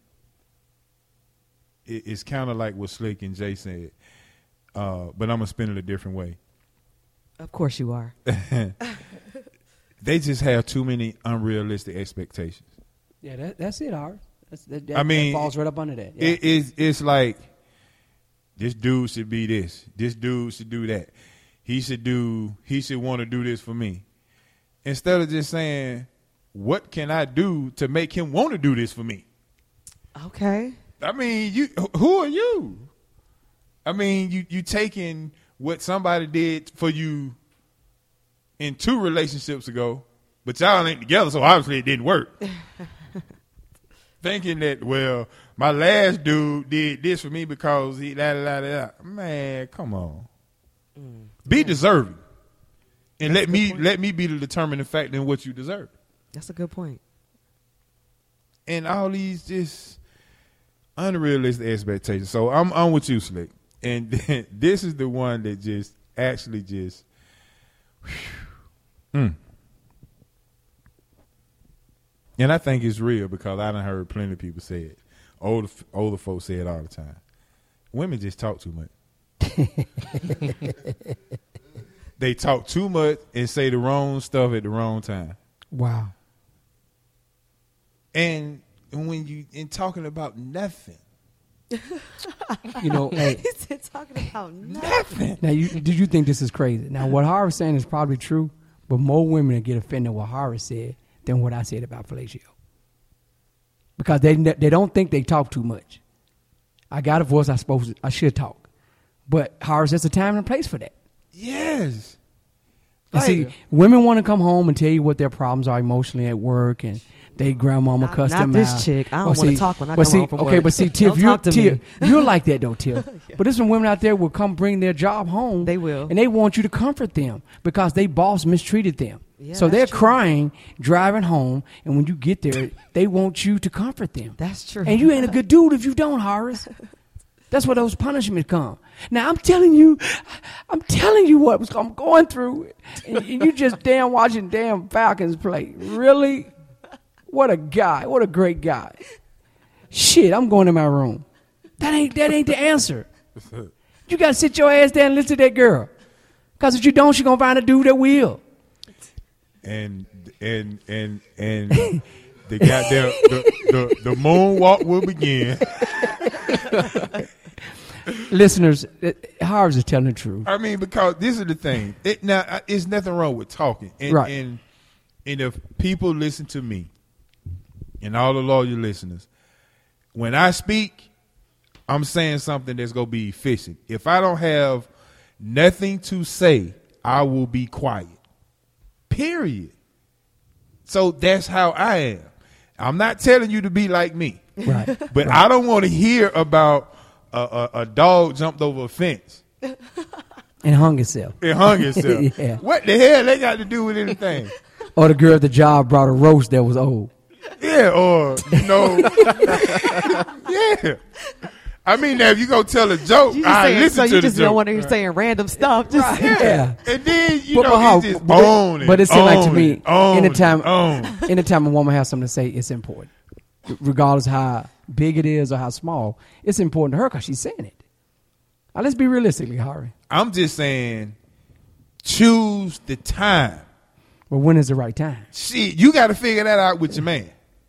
it's kind of like what Slick and Jay said, but I'm gonna spin it a different way. Of course you are. They just have too many unrealistic expectations. Yeah, that's it, Art. That falls right up under that. Yeah. It's like, this dude should be this. This dude should do that. He should want to do this for me. Instead of just saying, what can I do to make him want to do this for me? Okay. I mean, who are you? I mean, you taking what somebody did for you in 2 relationships ago, but y'all ain't together, so obviously it didn't work. Thinking that, well, my last dude did this for me because he da. Man, come on. Be deserving, and let me be the determining factor in what you deserve. That's a good point. And all these just unrealistic expectations. So I'm with you, Slick. And this is the one that just actually just. And I think it's real because I done heard plenty of people say it. Older folks say it all the time. Women just talk too much. They talk too much and say the wrong stuff at the wrong time. Wow. And when you in talking about nothing. You know, hey, He's talking about nothing. now did you think this is crazy? Now, what Horace saying is probably true, but more women get offended what Horace said than what I said about fellatio. Because they don't think they talk too much. I got a voice, I should talk. But Horace, there's a time and a place for that. Yes. And see, women want to come home and tell you what their problems are emotionally at work, and they grandmama cussed them out. Not this chick. I don't want to talk when I come home from okay, work. but see, Tiff, Don't talk to me. you're like that though, Tiff. But there's some women out there will come bring their job home. They will. And they want you to comfort them because they boss mistreated them. Yeah, so that's they're true. crying, driving home, and when you get there, they want you to comfort them. That's true. And you ain't a good dude if you don't, Horace. That's where those punishments come. Now I'm telling you what I'm going through, and you just damn watching damn Falcons play. Really? What a guy! What a great guy! Shit, I'm going to my room. That ain't the answer. You gotta sit your ass down and listen to that girl, because if you don't, she gonna find a dude that will. And the goddamn the moonwalk will begin. Listeners, Horace is telling the truth. I mean, because this is the thing. Now, it's nothing wrong with talking. And, Right. And And if people listen to me and all the loyal listeners, when I speak, I'm saying something that's going to be efficient. If I don't have nothing to say, I will be quiet. Period. So that's how I am. I'm not telling you to be like me. Right. But I don't want to hear about a dog jumped over a fence. And hung itself. It hung itself. Yeah. What the hell they got to do with anything? Or the girl at the job brought a roast that was old. Yeah, or, yeah. I mean, now if you go tell a joke, I listen so to you the just don't joke. want to hear saying random stuff. Just Yeah. And then, But it's just own it. But it seems like to me, own anytime a it. woman has something to say, it's important. Regardless of how big it is or how small, it's important to her because she's saying it. Now, let's be realistically, Harry. I'm just saying, choose the time. But when is the right time? Shit, you got to figure that out with your man.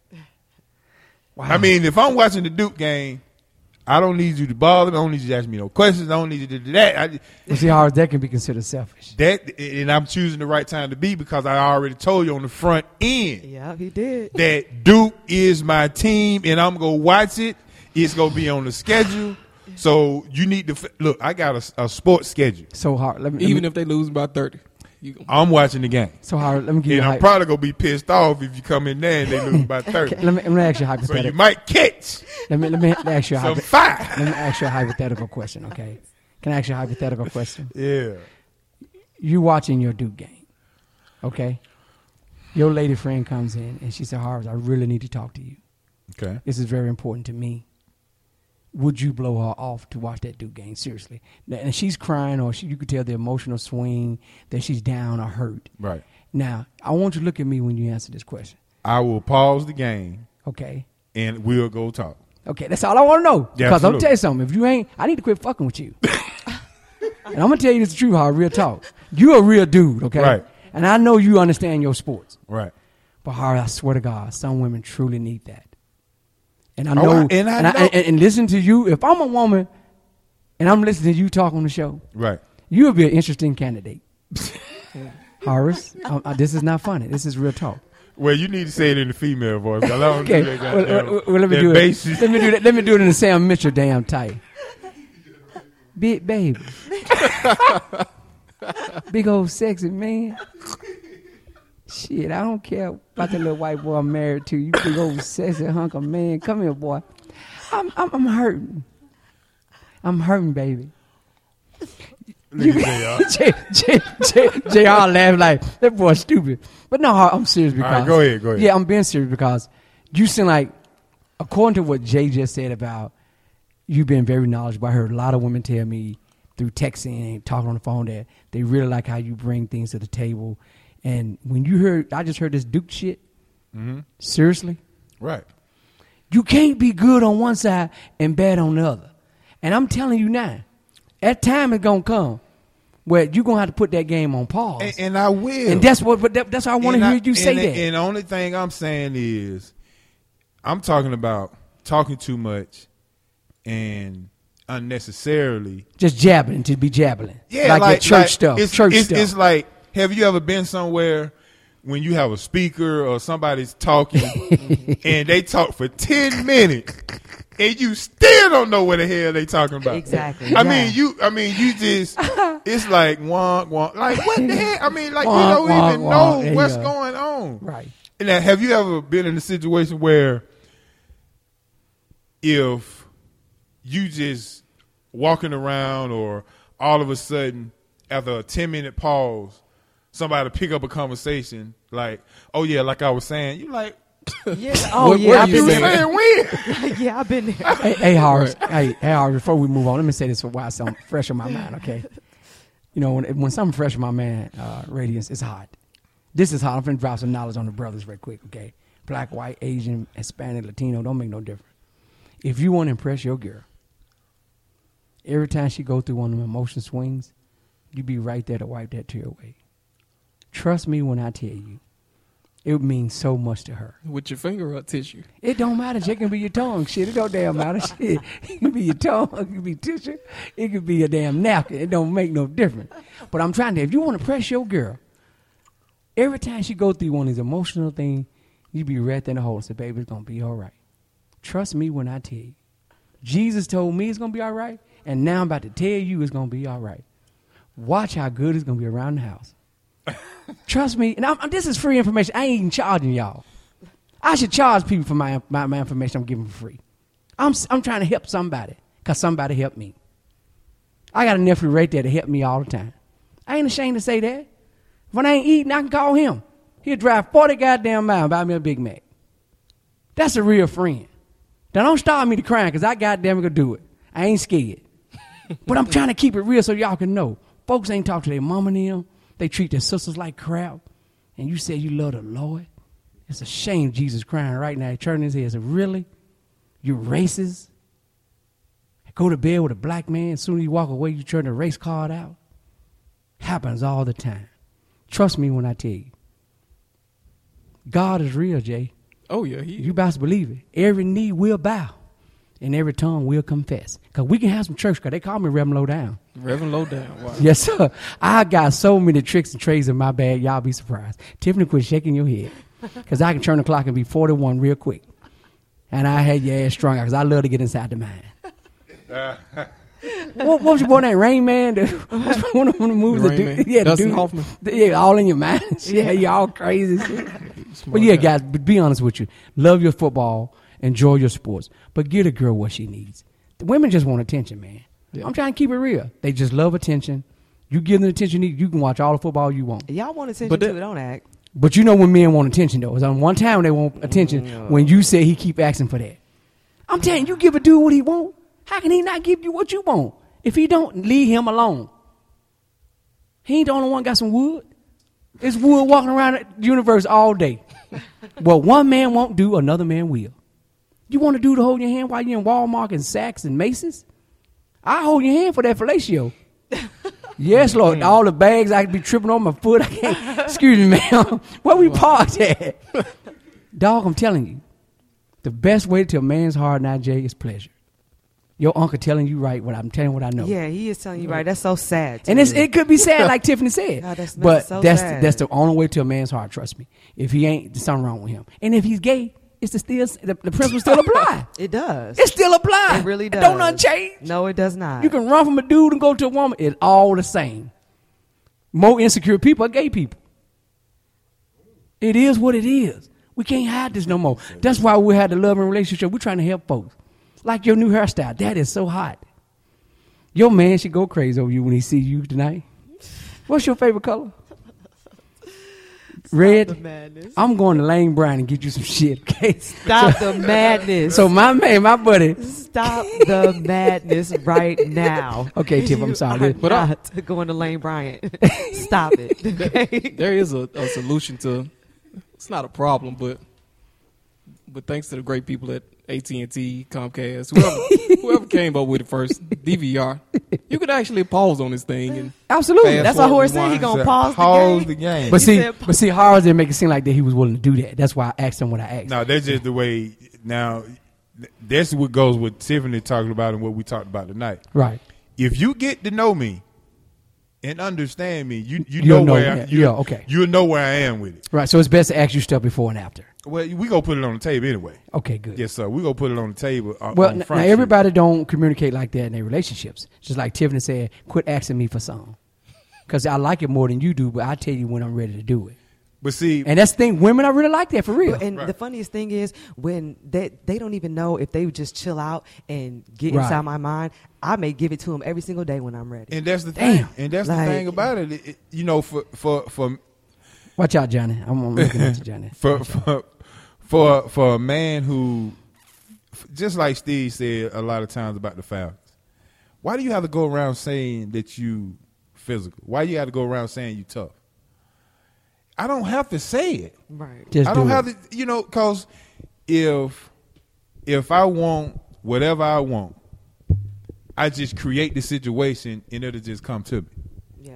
Wow. I mean, if I'm watching the Duke game, I don't need you to bother me. I don't need you to ask me no questions. I don't need you to do that. You see, Harry, that can be considered selfish. And I'm choosing the right time to be because I already told you on the front end yeah, he did. that Duke is my team and I'm going to watch it. It's going to be on the schedule. So you need to look. I got a sports schedule. So hard. Even if they lose by 30. I'm watching the game. So hard. Let me give you. And I'm probably gonna be pissed off if you come in there and they lose by 30. Let me ask you a So hypothetical. you might catch Let me ask you a some hypothetical. fire. Let me ask you a hypothetical question. Okay? Can I ask you a hypothetical question? Yeah. You watching your Duke game, okay? Your lady friend comes in and she said, "Harvard, I really need to talk to you. Okay. This is very important to me." Would you blow her off to watch that Duke game? Seriously. And she's crying or you could tell the emotional swing that she's down or hurt. Right. Now, I want you to look at me when you answer this question. I will pause the game Okay? and we'll go talk. Okay, that's all I want to know. Yeah, Because I'm going absolutely. to tell you something. If you ain't, I need to quit fucking with you. And I'm going to tell you this truth, how real talk. You a real dude, okay? Right. And I know you understand your sports. Right. But Harry, I swear to God, some women truly need that. And I know, I know. and listen to you. If I'm a woman and I'm listening to you talk on the show, Right. you would be an interesting candidate. Horace, this is not funny. This is real talk. Well, you need to say it in the female voice. 'Cause I don't Okay, do that goddamn- well, let me that do it. basis. Let me do that. Let me do it in the Sam Mitchell damn type. Big baby, big old sexy man. Shit, I don't care about the little white boy I'm married to. You big old sexy hunk of man. Come here, boy. I'm hurting. I'm hurting, baby. Look at JR. JR laughed like, that boy's stupid. But no, I'm serious because. All right, go ahead. Yeah, I'm being serious because you seem like, according to what Jay just said about you being very knowledgeable, I heard a lot of women tell me through texting and talking on the phone that they really like how you bring things to the table. And when you heard, I just heard this Duke shit. Mm-hmm. Seriously? Right. You can't be good on one side and bad on the other. And I'm telling you now, that time is going to come where you're going to have to put that game on pause. And I will. And that's what. But that's why I want to hear you say that. And the only thing I'm saying is, I'm talking about talking too much and unnecessarily. Just jabbing to be jabbing. Yeah, like church stuff. It's Church stuff. It's like, have you ever been somewhere when you have a speaker or somebody's talking and they talk for 10 minutes and you still don't know what the hell they talking about? Exactly. I mean, you just, it's like, wonk, wonk. Like, what the hell? I mean, like, Wonk, you don't wonk, even wonk. know There you what's go. going on. Right. And now, have you ever been in a situation where if you just walking around or all of a sudden after a 10-minute pause, somebody pick up a conversation like, oh yeah, like I was saying, you like, Yeah. Oh, What- yeah. what I've you been saying there. when? Yeah, I've been there. Hey, Horace. Hey, Horace, before we move on, let me say this for why something fresh on my mind, okay? You know, when something fresh on my mind, Radiance, it's hot. This is hot. I'm finna drop some knowledge on the brothers real quick, okay? Black, white, Asian, Hispanic, Latino, don't make no difference. If you want to impress your girl, every time she go through one of them emotion swings, you be right there to wipe that tear away. Trust me when I tell you, it means so much to her. With your finger or tissue. It don't matter. It can be your tongue. Shit, it don't damn matter. Shit, it can be your tongue. It can be tissue. It could be a damn napkin. It don't make no difference. But I'm trying to, if you want to press your girl, Every time she go through one of these emotional things, you be right there in the hole and say, baby, it's going to be all right. Trust me when I tell you. Jesus told me it's going to be all right, and now I'm about to tell you it's going to be all right. Watch how good it's going to be around the house. Trust me. And this is free information. I ain't even charging y'all. I should charge people for my information I'm giving for free. I'm trying to help somebody because somebody helped me. I got a nephew right there to help me all the time. I ain't ashamed to say that. When I ain't eating, I can call him. He'll drive 40 goddamn miles and buy me a Big Mac. That's a real friend. Now, don't start me to crying because I goddamn gonna do it. I ain't scared. But I'm trying to keep it real so y'all can know. Folks ain't talk to their mama and them. They treat their sisters like crap. And you say you love the Lord. It's a shame Jesus crying right now. He turning his head and said, really? You racist? Go to bed with a black man. As soon as you walk away, you turn the race card out. Happens all the time. Trust me when I tell you. God is real, Jay. Oh, yeah. You about to believe it. Every knee will bow and every tongue will confess. Because we can have some church, because they call me Reverend Lowdown. Reverend Lowdown. Wow. Yes, sir. I got so many tricks and trades in my bag, y'all be surprised. Tiffany, quit shaking your head. Because I can turn the clock and be 41 real quick. And I had your ass strung out because I love to get inside the mind. What was your boy name? Rain Man? One of the movies. Dustin Hoffman. Yeah, all in your mind. Yeah, you all crazy. But yeah, guys, but be honest with you. Love your football. Enjoy your sports. But get a girl what she needs. The women just want attention, man. Yeah. I'm trying to keep it real. They just love attention. You give them the attention you need, you can watch all the football you want. Y'all want attention too, don't act. But you know when men want attention, though. It's on one time they want attention when you say he keep asking for that. I'm telling you, give a dude what he want. How can he not give you what you want? If he don't, leave him alone. He ain't the only one got some wood. It's wood walking around the universe all day. What one man won't do, another man will. You want a dude to hold your hand while you're in Walmart and Saks and Macy's? I hold your hand for that fellatio. Yes, Lord. All the bags, I could be tripping on my foot. I can't. Excuse me, ma'am. Where we parked at? Dog, I'm telling you. The best way to a man's heart now, Jay, is pleasure. Your uncle telling you right what I'm telling what I know. Yeah, he is telling you right. That's so sad. And it could be sad, like Tiffany said. God, that's sad. That's the only way to a man's heart, trust me. If he ain't, there's something wrong with him. And if he's gay, the principle still apply. It does. It still apply. It really does. It don't nothing change. No, it does not. You can run from a dude and go to a woman. It's all the same. More insecure people are gay people. It is what it is. We can't hide this no more. That's why we had the love and relationship. We're trying to help folks. Like your new hairstyle. That is so hot. Your man should go crazy over you when he sees you tonight. What's your favorite color? Red. The madness. I'm going to Lane Bryant and get you some shit, okay? Stop the madness. So my man, my buddy. Stop the madness right now. Okay, Tiff, I'm sorry. But not going to Lane Bryant. Stop it. Okay? There is a solution to. It's not a problem, but thanks to the great people at AT&T, Comcast, whoever came up with it first, DVR, you could actually pause on this thing and absolutely. That's what Horace said. He gonna pause the game. But see, Horace didn't make it seem like that he was willing to do that. That's why I asked him what I asked. No, that's just the way. Now, that's what goes with Tiffany talking about and what we talked about tonight. Right. If you get to know me and understand me, you'll know where I am with it. Right. So it's best to ask you stuff before and after. Well, we gonna put it on the table anyway. Okay, good. Yes, sir. We gonna put it on the table. Well, now everybody don't communicate like that in their relationships. Just like Tiffany said, quit asking me for something, because I like it more than you do. But I tell you when I'm ready to do it. But see, and that's the thing. Women, I really like that for real. And the funniest thing is when they don't even know if they would just chill out and get inside my mind. I may give it to them every single day when I'm ready. And that's the thing. And that's the thing about it. For watch out, Johnny. I'm looking at you, Johnny. For a man who, just like Steve said a lot of times about the Falcons, why do you have to go around saying that you physical? Why you have to go around saying you tough? I don't have to say it. Right. I don't have to, because if I want whatever I want, I just create the situation and it'll just come to me. Yeah.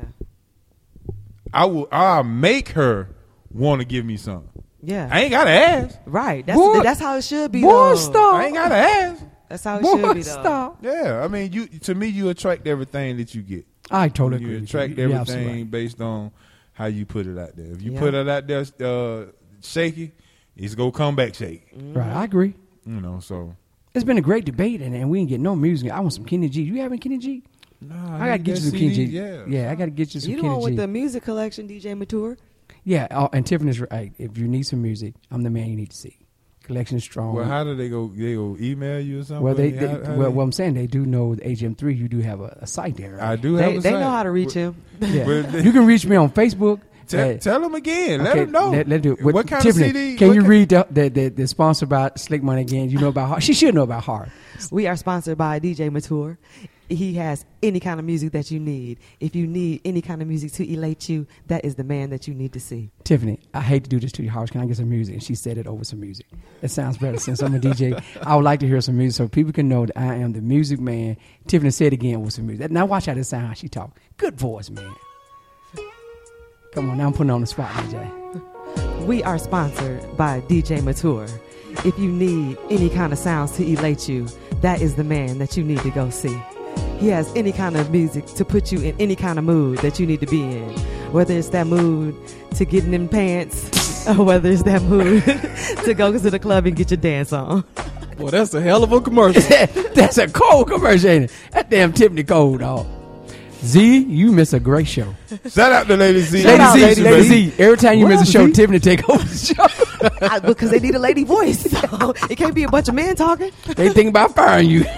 I'll make her want to give me something. Yeah. I ain't got to ask. Right. That's how it should be. I ain't got to ask. That's how it should be, though. Yeah. I mean, to me, you attract everything that you get. I totally agree. You attract everything based on how you put it out there. If you Yeah. put it out there shaky, it's going to come back shaky. Right, I agree. You know, so. It's been a great debate, and we didn't get no music. I want some Kenny G. You having Kenny G? Nah, I gotta get you some Kenny G. Yeah, I gotta get you some You the Kenny one with G. the music collection, DJ Mature? Yeah, and Tiffany's right. If you need some music, I'm the man you need to see. Collection is strong. Well, how do they go? They go email you or something? Well, How well, I'm saying they do know the HM3. You do have a site there. Right? I do have They a site. know how to reach him. Yeah. Well, You can reach me on Facebook. Tell them again. Let Okay, them know. Let do it. What kind Tiffany, of CD? Can what you kind- read the sponsor about Slick Money again? You know about Hard. She should know about Hard. We are sponsored by DJ Mature. He has any kind of music that you need. If you need any kind of music to elate you, that is the man that you need to see. Tiffany, I hate to do this to you, Hard. Can I get some music? And she said it over some music. It sounds better. Since I'm a DJ, I would like to hear some music so people can know that I am the music man. Tiffany said again with some music. Now watch how this sound. How she talk. Good voice, man. Come on, now I'm putting her on the spot, DJ. We are sponsored by DJ Mature. If you need any kind of sounds to elate you, that is the man that you need to go see. He has any kind of music to put you in any kind of mood that you need to be in. Whether it's that mood to get in them pants, or whether it's that mood to go to the club and get your dance on. Well, that's a hell of a commercial. That's a cold commercial, ain't it? That damn Tiffany cold, dog. Z, you miss a great show. Shout out to Lady Z. Shout out, Lady Z. Every time you What miss a up, show, Z? Tiffany take over the show. Because they need a lady voice. So it can't be a bunch of men talking. They think about firing you.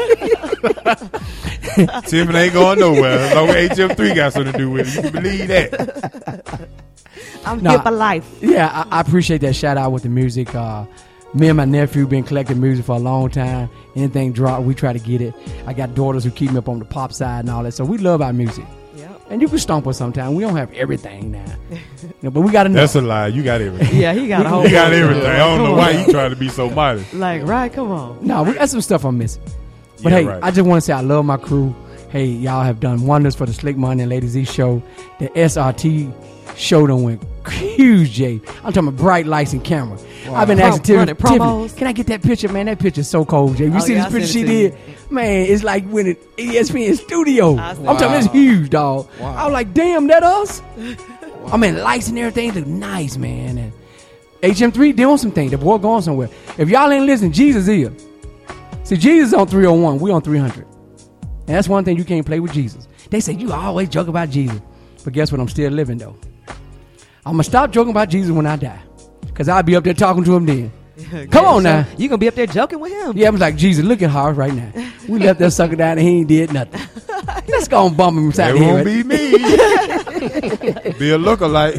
Tiffany ain't going nowhere. As long as HM3 got something to do with it. You can believe that. I'm Nah. here for life. Yeah, I appreciate that shout out with the music. Me and my nephew been collecting music for a long time. Anything drop, we try to get it. I got daughters who keep me up on the pop side and all that. So we love our music. Yep. And you can stomp us sometime. We don't have everything now. You know, but we got enough. That's a lie. You got everything. Yeah, he got a whole You got bunch. everything. I don't know Come why on. you trying to be so modest. Like, right, come on. No, we got some stuff I'm missing. But Yeah, hey, right. I just want to say I love my crew. Hey, y'all have done wonders for the Slick Money and Lady Z show. The SRT show done went huge, Jay. I'm talking about bright lights and camera. I've been asking Running Tiffany, promos. can I get that picture, man? That picture's so cold, Jay. You Oh, see yeah, this I picture she sent it to did? Man, it's like when it ESPN studio. I I'm seen talking about it's Wow. huge, dog. Wow. I was like, damn, that us? I mean, lights and everything look nice, man. And HM3 doing some things. The boy going somewhere. If y'all ain't listening, Jesus is. See, Jesus on 301. We on 300. And that's one thing you can't play with Jesus. They say you always joke about Jesus. But guess what? I'm still living, though. I'm going to stop joking about Jesus when I die. Because I'll be up there talking to him then. Come on now. You going to be up there joking with him. Yeah, I was like, Jesus, look at Horace right now. We left that sucker down and he ain't did nothing. Let's go and bump him That inside the won't head. be me. Be a lookalike.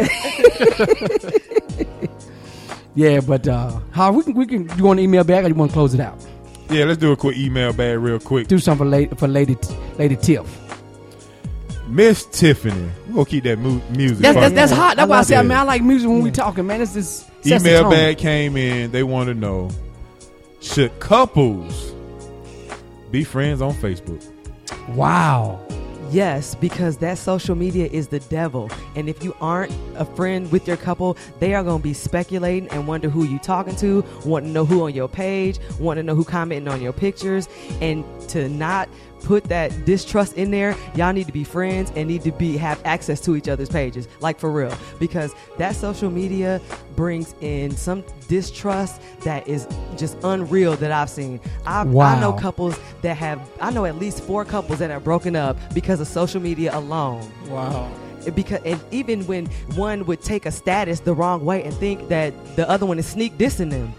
Yeah, but how we can you want to email back or you want to close it out? Yeah, let's do a quick email bag real quick. Do something for Lady Tiff. Miss Tiffany. We're going to keep that music. That's hot. That's why I say, it. man, I like music when we talking, man. It's this sets the Email tone. bag came in. They want to know, should couples be friends on Facebook? Wow. Yes, because that social media is the devil. And if you aren't a friend with your couple, they are going to be speculating and wonder who you talking to, want to know who on your page, want to know who commenting on your pictures. And to not put that distrust in there, y'all need to be friends and need to have access to each other's pages, like for real, because that social media brings in some distrust that is just unreal that I've seen. I know couples that I know at least 4 couples that have broken up because of social media alone. Wow. Because and even when one would take a status the wrong way and think that the other one is sneak dissing them.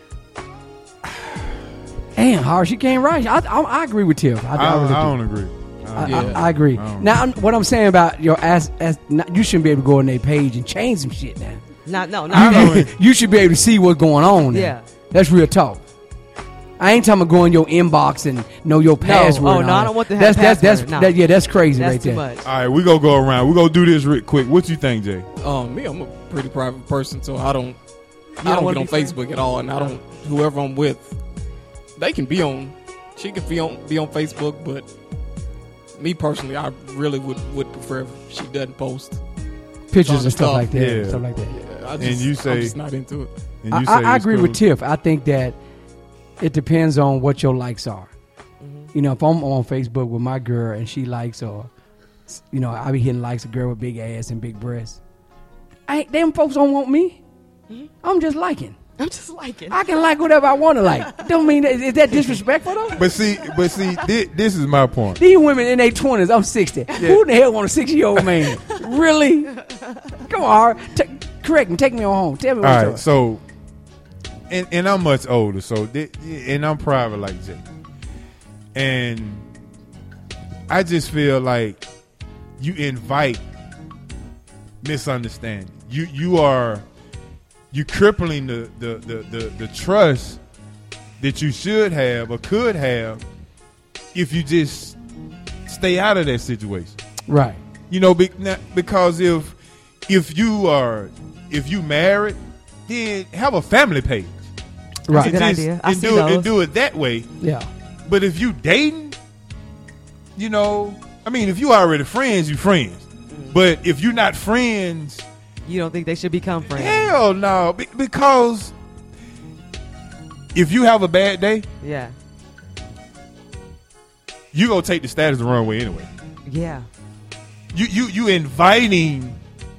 Damn, Horace, you can't right. I agree with Tiff. I really do. I don't agree. I agree. Now, what I'm saying about your you shouldn't be able to go on their page and change some shit now. No. You should be able to see what's going on now. Yeah. That's real talk. I ain't talking about go in your inbox and know your password. Oh, and no, all I that. don't want to have password. No. That's crazy That's right too there. much. All right, we're going to go around. We're going to do this real quick. What you think, Jay? Me, I'm a pretty private person, so I don't don't get wanna on be friends? Facebook at all, and I don't. Whoever I'm with, they can be on. She can be on Facebook, but me personally, I really would prefer if she doesn't post. Pictures and stuff like that. Yeah. Stuff like that. Yeah, And you say- I'm just not into it. And you say I it's agree cool. with Tiff. I think that it depends on what your likes are. Mm-hmm. You know, if I'm on Facebook with my girl and she likes, or I be hitting likes a girl with big ass and big breasts, Them folks don't want me. I'm just liking. I'm just liking. I can like whatever I want to like. Don't mean that, is that disrespectful though? But see, this is my point. These women in their 20s, I'm 60. Who the hell want a 60-year-old man? Really? Come on, correct me. Take me on home. Tell me All what's right, so, and I'm much older, so and I'm private like Jay, and I just feel like you invite misunderstanding. You crippling the trust that you should have or could have if you just stay out of that situation. Right. You know, because if you married, then have a family page. Right. That's a good idea. I see And those. do it that way. Yeah. But if you dating, you know, I mean, if you already friends, you friends. But if you're not friends, You don't think they should become friends? hell no. Because if you have a bad day, Yeah. you gonna take the status the wrong way anyway. Yeah. You inviting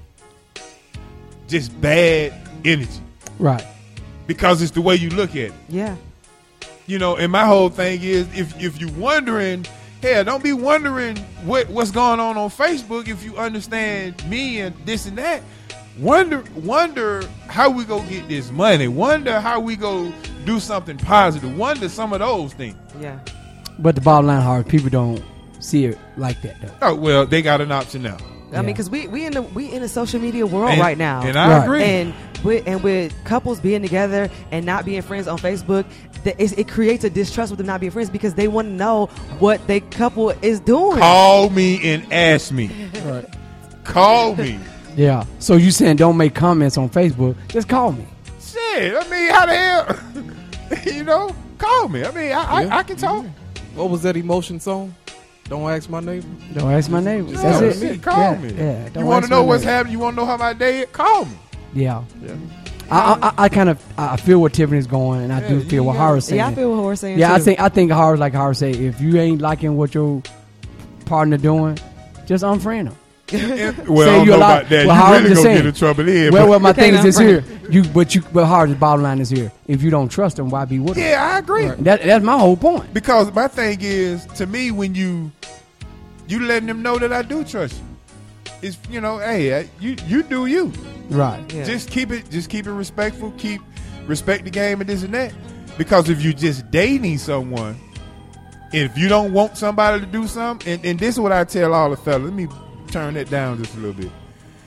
just bad energy Right. because it's the way you look at it. Yeah. You know, and my whole thing is if you wondering, hell, don't be wondering what's going on Facebook if you understand me and this and that. Wonder how we go get this money. Wonder how we go do something positive. Wonder some of those things. Yeah. But the bottom line, hard people don't see it like that though. Oh well, they got an option now, I mean, because we in the social media world and, right now, and I Right. agree. and with couples being together and not being friends on Facebook, it creates a distrust with them not being friends because they want to know what their couple is doing. Call me and ask me. Right. Call me. Yeah. So you saying don't make comments on Facebook? Just call me. Shit, I mean, how the hell? You know, call me. I mean, I can talk. What was that emotion song? Don't ask my neighbor. Don't ask my neighbors. Call That's me. it. Call Yeah, me. Yeah. You Don't want to ask know my what's neighbors. happening? You want to know how my day is? Call me. Yeah. Yeah. I kind of feel where Tiffany's going, and I do Yeah, feel what you Howard's saying. Yeah, I feel what Horace saying. Yeah, too. I think Howard like Howard say, if you ain't liking what your partner doing, just unfriend them. Well, I don't you know a lot- about that. well, You Howard really just gonna saying. get in trouble here. Well, my You thing is can't this here. But Howard's bottom line is here. If you don't trust them, why be with them? yeah, I agree. That's my whole point. Because my thing is, to me, when you letting them know that I do trust you, it's hey, you do you. Right. Yeah. Just keep it respectful. Respect the game and this and that. Because if you just dating someone, if you don't want somebody to do something, and this is what I tell all the fellas. Let me turn that down just a little bit.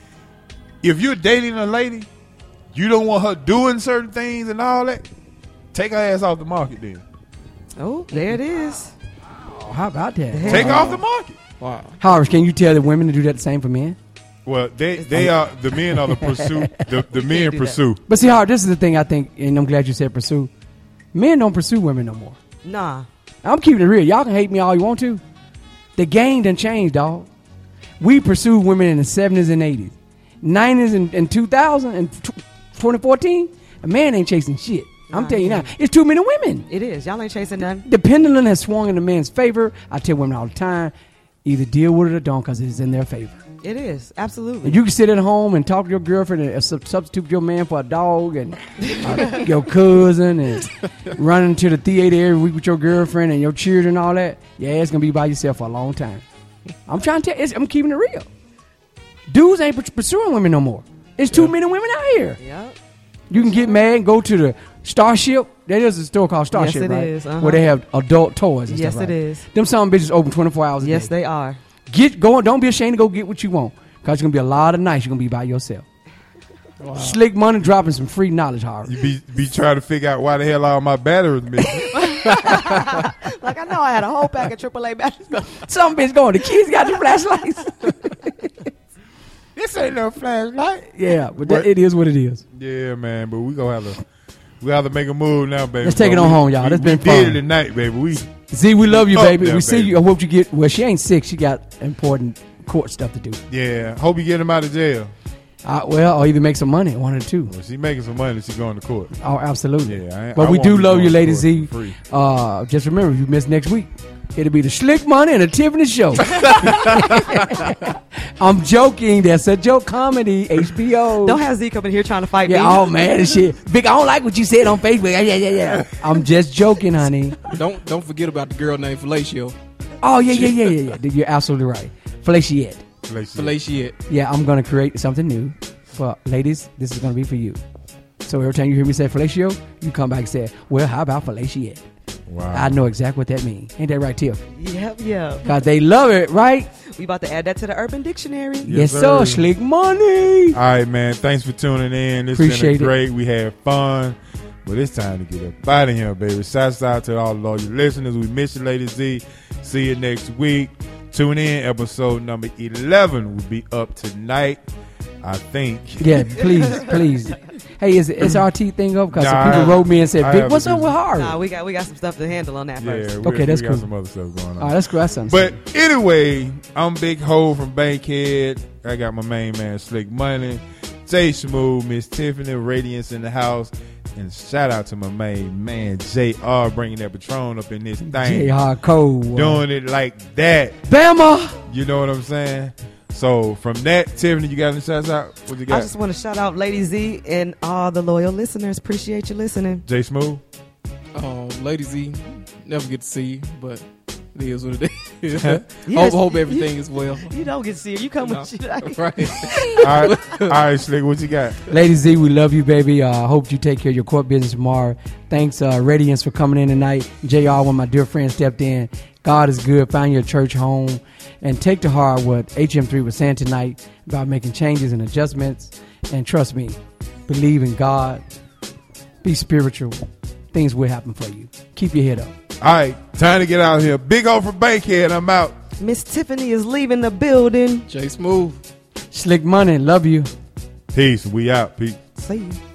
If you're dating a lady, you don't want her doing certain things and all that, take her ass off the market then. Oh, there it is. Oh, how about that? Yeah. Take her off the market. Wow. Howard, can you tell the women to do that the same for men? Well, they are the men are the pursue. The men do that. pursue. But see, Howard, this is the thing I think, and I'm glad you said pursue. Men don't pursue women no more. Nah. I'm keeping it real. Y'all can hate me all you want to. The game done changed, dog. We pursued women in the 70s and 80s. 90s and 2000 and 2014, a man ain't chasing shit. I'm Nah, telling you yeah. now. It's too many women. It is. Y'all ain't chasing none. The pendulum has swung in the man's favor. I tell women all the time, either deal with it or don't because it's in their favor. It is. Absolutely. And you can sit at home and talk to your girlfriend and substitute your man for a dog and your cousin and running to the theater every week with your girlfriend and your children and all that. Yeah, it's going to be by yourself for a long time. I'm trying to tell you, I'm keeping it real. Dudes ain't pursuing women no more. It's too many women out here. Yep. You can get mad and go to the Starship. There is a store called Starship, Yes, it right? is, uh-huh. Where they have adult toys and Yes, stuff. it right? is. Them some bitches open 24 hours a day. Yes, they are. Don't be ashamed to go get what you want. Because it's going to be a lot of nights you're going to be by yourself. Wow. Slick money dropping some free knowledge, Harvey. You be trying to figure out why the hell all my batteries missing. Like, I know I had a whole pack of AAA batteries. Some bitch going, the kids got the flashlights. This ain't no flashlight. Yeah, but it is what it is. Yeah, man, but we have to make a move now, baby. Let's take it on home, y'all. That's been we did fun. it tonight, baby. See, we love you, Up baby. there, We see baby. you. I hope you get, well, she ain't sick. She got important court stuff to do. Yeah, hope you get him out of jail. Well, or either make some money, one or two. Well, she making some money. She going to court. Oh, absolutely. Yeah, but I we won't do be love going you, to Lady court Z. for free. Just remember, if you miss next week, it'll be the Slick Money and the Tiffany Show. I'm joking. That's a joke comedy. HBO. Don't have Z coming here trying to fight me. Yeah, oh man, and shit. Vic, I don't like what you said on Facebook. Yeah. I'm just joking, honey. Don't forget about the girl named Fellatio. Oh, yeah. You're absolutely right. Fellatio. Fellatio. Yeah, I'm going to create something new. For ladies, this is going to be for you. So every time you hear me say fellatio, you come back and say, well, how about fellatio? Wow. I know exactly what that means. Ain't that right, Tiff? Yep. Because they love it, right? We about to add that to the Urban Dictionary. Yes, sir. Slick Money. All right, man. Thanks for tuning in. This Appreciate been great. We had fun. But it's time to get up out of here, baby. Shouts out to all of you listeners. We miss you, Lady Z. See you next week. Tune in. Episode number 11 will be up tonight, I think. Yeah, please. Hey, is the SRT thing up? Because Nah, some people wrote me and said, I Vic, haven't what's up used with it. Hard? Nah, we got some stuff to handle on that first. Yeah, Okay, that's we cool. got some other stuff going on. All right, that's cool. That's something. But anyway, I'm Big Ho from Bankhead. I got my main man Slick Money, Jay Smooth, Miss Tiffany, Radiance in the house, and shout out to my main man JR bringing that Patron up in this thing, J.R. Cole. doing it like that. Bama. You know what I'm saying? So from that, Tiffany, you got any shouts out? What you got? I just want to shout out Lady Z and all the loyal listeners. Appreciate you listening. Jay Smooth. Lady Z, never get to see you, but it is what it is. Yes, hope everything is well. You don't get to see her. You come No. with you. Like, Right. All right, Slick, what you got? Lady Z, we love you, baby. Hope you take care of your court business tomorrow. Thanks, Radiance, for coming in tonight. JR, when my dear friend stepped in. God is good. Find your church home. And take to heart what HM3 was saying tonight about making changes and adjustments. And trust me, believe in God. Be spiritual. Things will happen for you. Keep your head up. All right, time to get out here. Big O from Bankhead. I'm out. Miss Tiffany is leaving the building. Jay Smooth. Slick Money, love you. Peace. We out. Peace. See you.